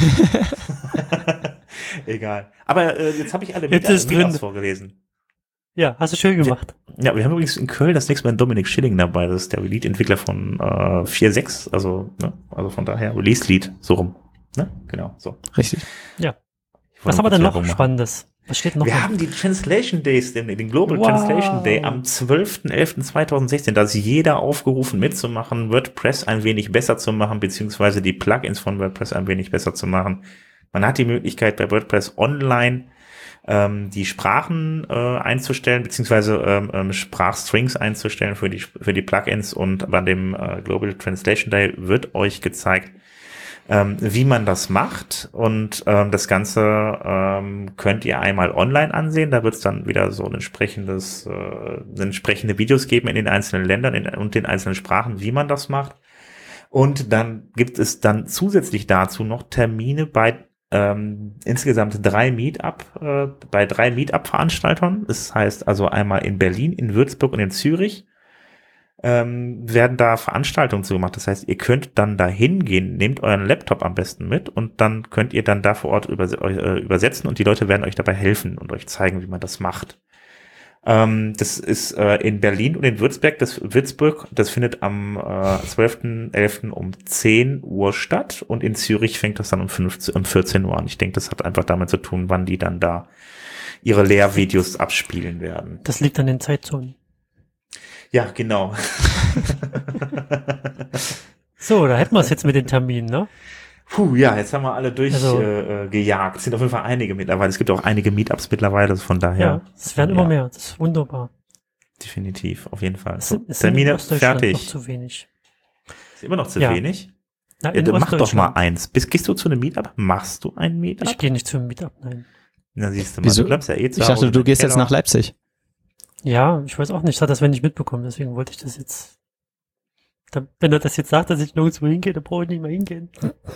Egal. Aber jetzt habe ich alle Meetups vorgelesen. Ja, hast du schön gemacht. Ja, wir haben übrigens in Köln das nächste Mal Dominik Schilling dabei. Das ist der Lead-Entwickler von 4.6, also von daher Release-Lead, so rum. Ne? Genau, so. Richtig. Ja. Was haben wir denn noch Spannendes? Was steht noch? Wir haben die Translation Days, den Global Translation Day am 12.11.2016. Da ist jeder aufgerufen mitzumachen, WordPress ein wenig besser zu machen, beziehungsweise die Plugins von WordPress ein wenig besser zu machen. Man hat die Möglichkeit bei WordPress online die Sprachen einzustellen, beziehungsweise Sprachstrings einzustellen für die Plugins, und bei dem Global Translation Day wird euch gezeigt, wie man das macht, und das Ganze könnt ihr einmal online ansehen. Da wird es dann wieder so entsprechende Videos geben in den einzelnen Ländern und den einzelnen Sprachen, wie man das macht. Und dann gibt es dann zusätzlich dazu noch Termine bei insgesamt 3 bei 3 Meetup-Veranstaltern. Das heißt also einmal in Berlin, in Würzburg und in Zürich werden da Veranstaltungen zu gemacht. Das heißt, ihr könnt dann da hingehen, nehmt euren Laptop am besten mit, und dann könnt ihr dann da vor Ort übersetzen, und die Leute werden euch dabei helfen und euch zeigen, wie man das macht. Das ist in Berlin und in Würzburg. Das findet am 12.11. um 10 Uhr statt, und in Zürich fängt das dann um 14 Uhr an. Ich denke, das hat einfach damit zu tun, wann die dann da ihre Lehrvideos abspielen werden. Das liegt an den Zeitzonen. Ja, genau. So, da hätten wir es jetzt mit den Terminen, ne? Ja, jetzt haben wir alle durchgejagt. Es sind auf jeden Fall einige mittlerweile. Es gibt auch einige Meetups mittlerweile, also von daher. Ja, es werden immer mehr. Das ist wunderbar. Definitiv, auf jeden Fall. Es Termine fertig. Noch zu wenig. Ist immer noch zu wenig? Na, mach doch mal eins. Gehst du zu einem Meetup? Machst du ein Meetup? Ich gehe nicht zu einem Meetup, nein. Na, siehst du mal, Wieso? Du bleibst ja zu Ich dachte, du gehst jetzt nach Leipzig. Ja, ich weiß auch nicht. Ich hatte das wenn nicht mitbekommen, deswegen wollte ich das jetzt. Wenn er das jetzt sagt, dass ich nirgendwo hingehe, dann brauche ich nicht mehr hingehen.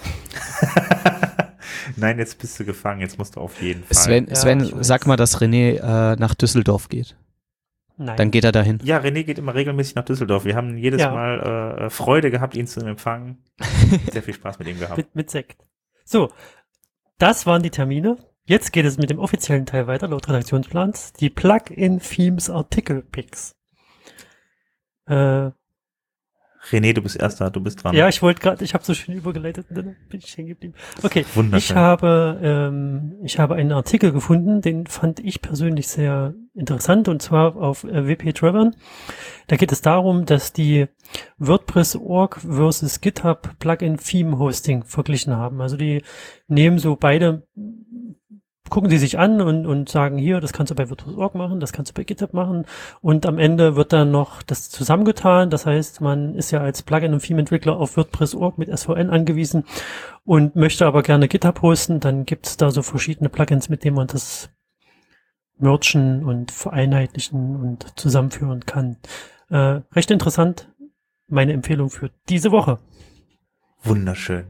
Nein, jetzt bist du gefangen. Jetzt musst du auf jeden Fall. Sven, sag mal, dass René nach Düsseldorf geht. Nein. Dann geht er dahin. Ja, René geht immer regelmäßig nach Düsseldorf. Wir haben jedes Mal Freude gehabt, ihn zu empfangen. Sehr viel Spaß mit ihm gehabt. mit Sekt. So, das waren die Termine. Jetzt geht es mit dem offiziellen Teil weiter, laut Redaktionsplans. Die Plugin-Themes-Artikel-Picks. René, du bist Erster, du bist dran. Ja, ich habe so schön übergeleitet und dann bin ich hängen geblieben. Okay, Wunderschön. ich habe einen Artikel gefunden, den fand ich persönlich sehr interessant, und zwar auf WP Travern. Da geht es darum, dass die WordPress.org versus GitHub Plugin Theme Hosting verglichen haben. Also die nehmen so beide, gucken die sich an und sagen, hier, das kannst du bei WordPress.org machen, das kannst du bei GitHub machen, und am Ende wird dann noch das zusammengetan. Das heißt, man ist ja als Plugin- und Theme-Entwickler auf WordPress.org mit SVN angewiesen und möchte aber gerne GitHub hosten. Dann gibt es da so verschiedene Plugins, mit denen man das mergen und vereinheitlichen und zusammenführen kann. Recht interessant. Meine Empfehlung für diese Woche. Wunderschön.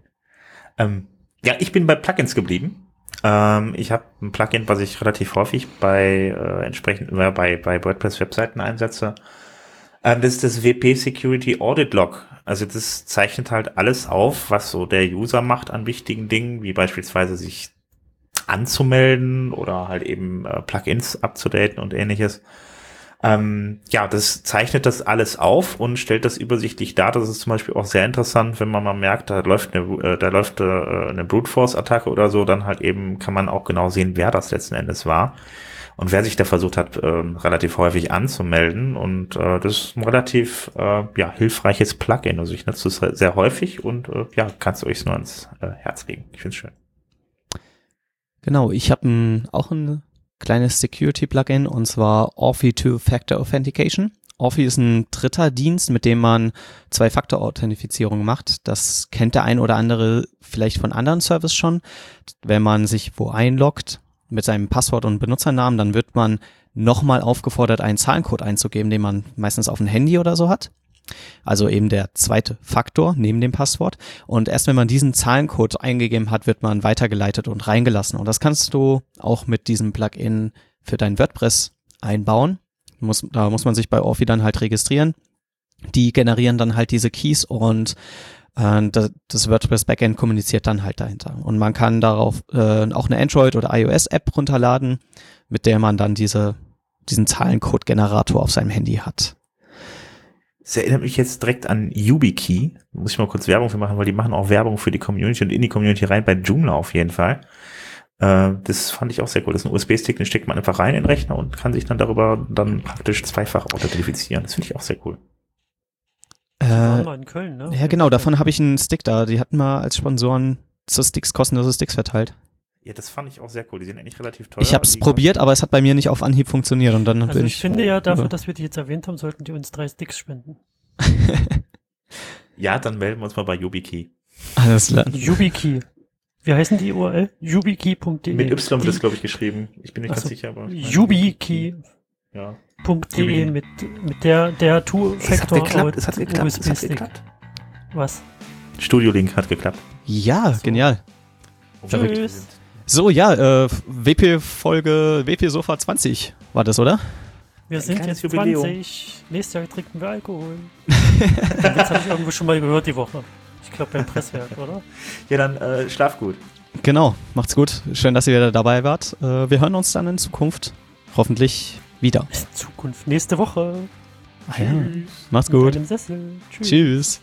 Ja, ich bin bei Plugins geblieben. Ich habe ein Plugin, was ich relativ häufig bei WordPress-Webseiten einsetze. Das ist das WP Security Audit Log. Also das zeichnet halt alles auf, was so der User macht an wichtigen Dingen, wie beispielsweise sich anzumelden oder halt eben Plugins abzudaten und ähnliches. Ja, das zeichnet das alles auf und stellt das übersichtlich dar. Das ist zum Beispiel auch sehr interessant, wenn man mal merkt, da läuft eine Brute Force Attacke oder so, dann halt eben kann man auch genau sehen, wer das letzten Endes war und wer sich da versucht hat, relativ häufig anzumelden. Und das ist ein relativ hilfreiches Plugin. Also ich nutze es sehr häufig und kannst du euch nur ans Herz legen. Ich finde es schön. Genau, ich habe auch ein kleines Security-Plugin, und zwar Authy Two-Factor Authentication. Authy ist ein dritter Dienst, mit dem man Zwei-Faktor-Authentifizierung macht. Das kennt der ein oder andere vielleicht von anderen Services schon. Wenn man sich wo einloggt mit seinem Passwort und Benutzernamen, dann wird man nochmal aufgefordert, einen Zahlencode einzugeben, den man meistens auf dem Handy oder so hat. Also eben der zweite Faktor neben dem Passwort. Und erst wenn man diesen Zahlencode eingegeben hat, wird man weitergeleitet und reingelassen. Und das kannst du auch mit diesem Plugin für dein WordPress einbauen. Da muss man sich bei Authy dann halt registrieren. Die generieren dann halt diese Keys und das WordPress Backend kommuniziert dann halt dahinter. Und man kann darauf auch eine Android- oder iOS-App runterladen, mit der man dann diesen Zahlencode-Generator auf seinem Handy hat. Das erinnert mich jetzt direkt an YubiKey. Muss ich mal kurz Werbung für machen, weil die machen auch Werbung für die Community und in die Community rein, bei Joomla auf jeden Fall. Das fand ich auch sehr cool. Das ist ein USB-Stick, den steckt man einfach rein in den Rechner und kann sich dann darüber dann praktisch zweifach authentifizieren. Das finde ich auch sehr cool. Waren mal in Köln, ne? Ja, genau, davon habe ich einen Stick da. Die hatten mal als Sponsoren kostenlose Sticks verteilt. Ja, das fand ich auch sehr cool. Die sind eigentlich relativ teuer. Ich habe es probiert, aber es hat bei mir nicht auf Anhieb funktioniert. Und dann Also bin ich finde ja, dafür, dass wir die jetzt erwähnt haben, sollten die uns 3 Sticks spenden. Ja, dann melden wir uns mal bei YubiKey. Alles klar. YubiKey. Wie heißen die URL? YubiKey.de. Mit Y wird das, glaube ich, geschrieben. Ich bin nicht ganz sicher, aber... YubiKey.de ja. mit der Two-Factor Es hat geklappt. Was? Studio Link hat geklappt. Ja, so. Genial. Tschüss. So, ja, WP Sofa 20 war das, oder? Wir sind jetzt Jubiläum. 20. Nächstes Jahr trinken wir Alkohol. Das habe ich irgendwo schon mal gehört die Woche. Ich glaube beim Presswerk, oder? Ja, dann schlaf gut. Genau, macht's gut. Schön, dass ihr wieder dabei wart. Wir hören uns dann in Zukunft hoffentlich wieder. In Zukunft, nächste Woche. Ah, ja. Macht's gut. Mit einem Sessel. Tschüss. Tschüss.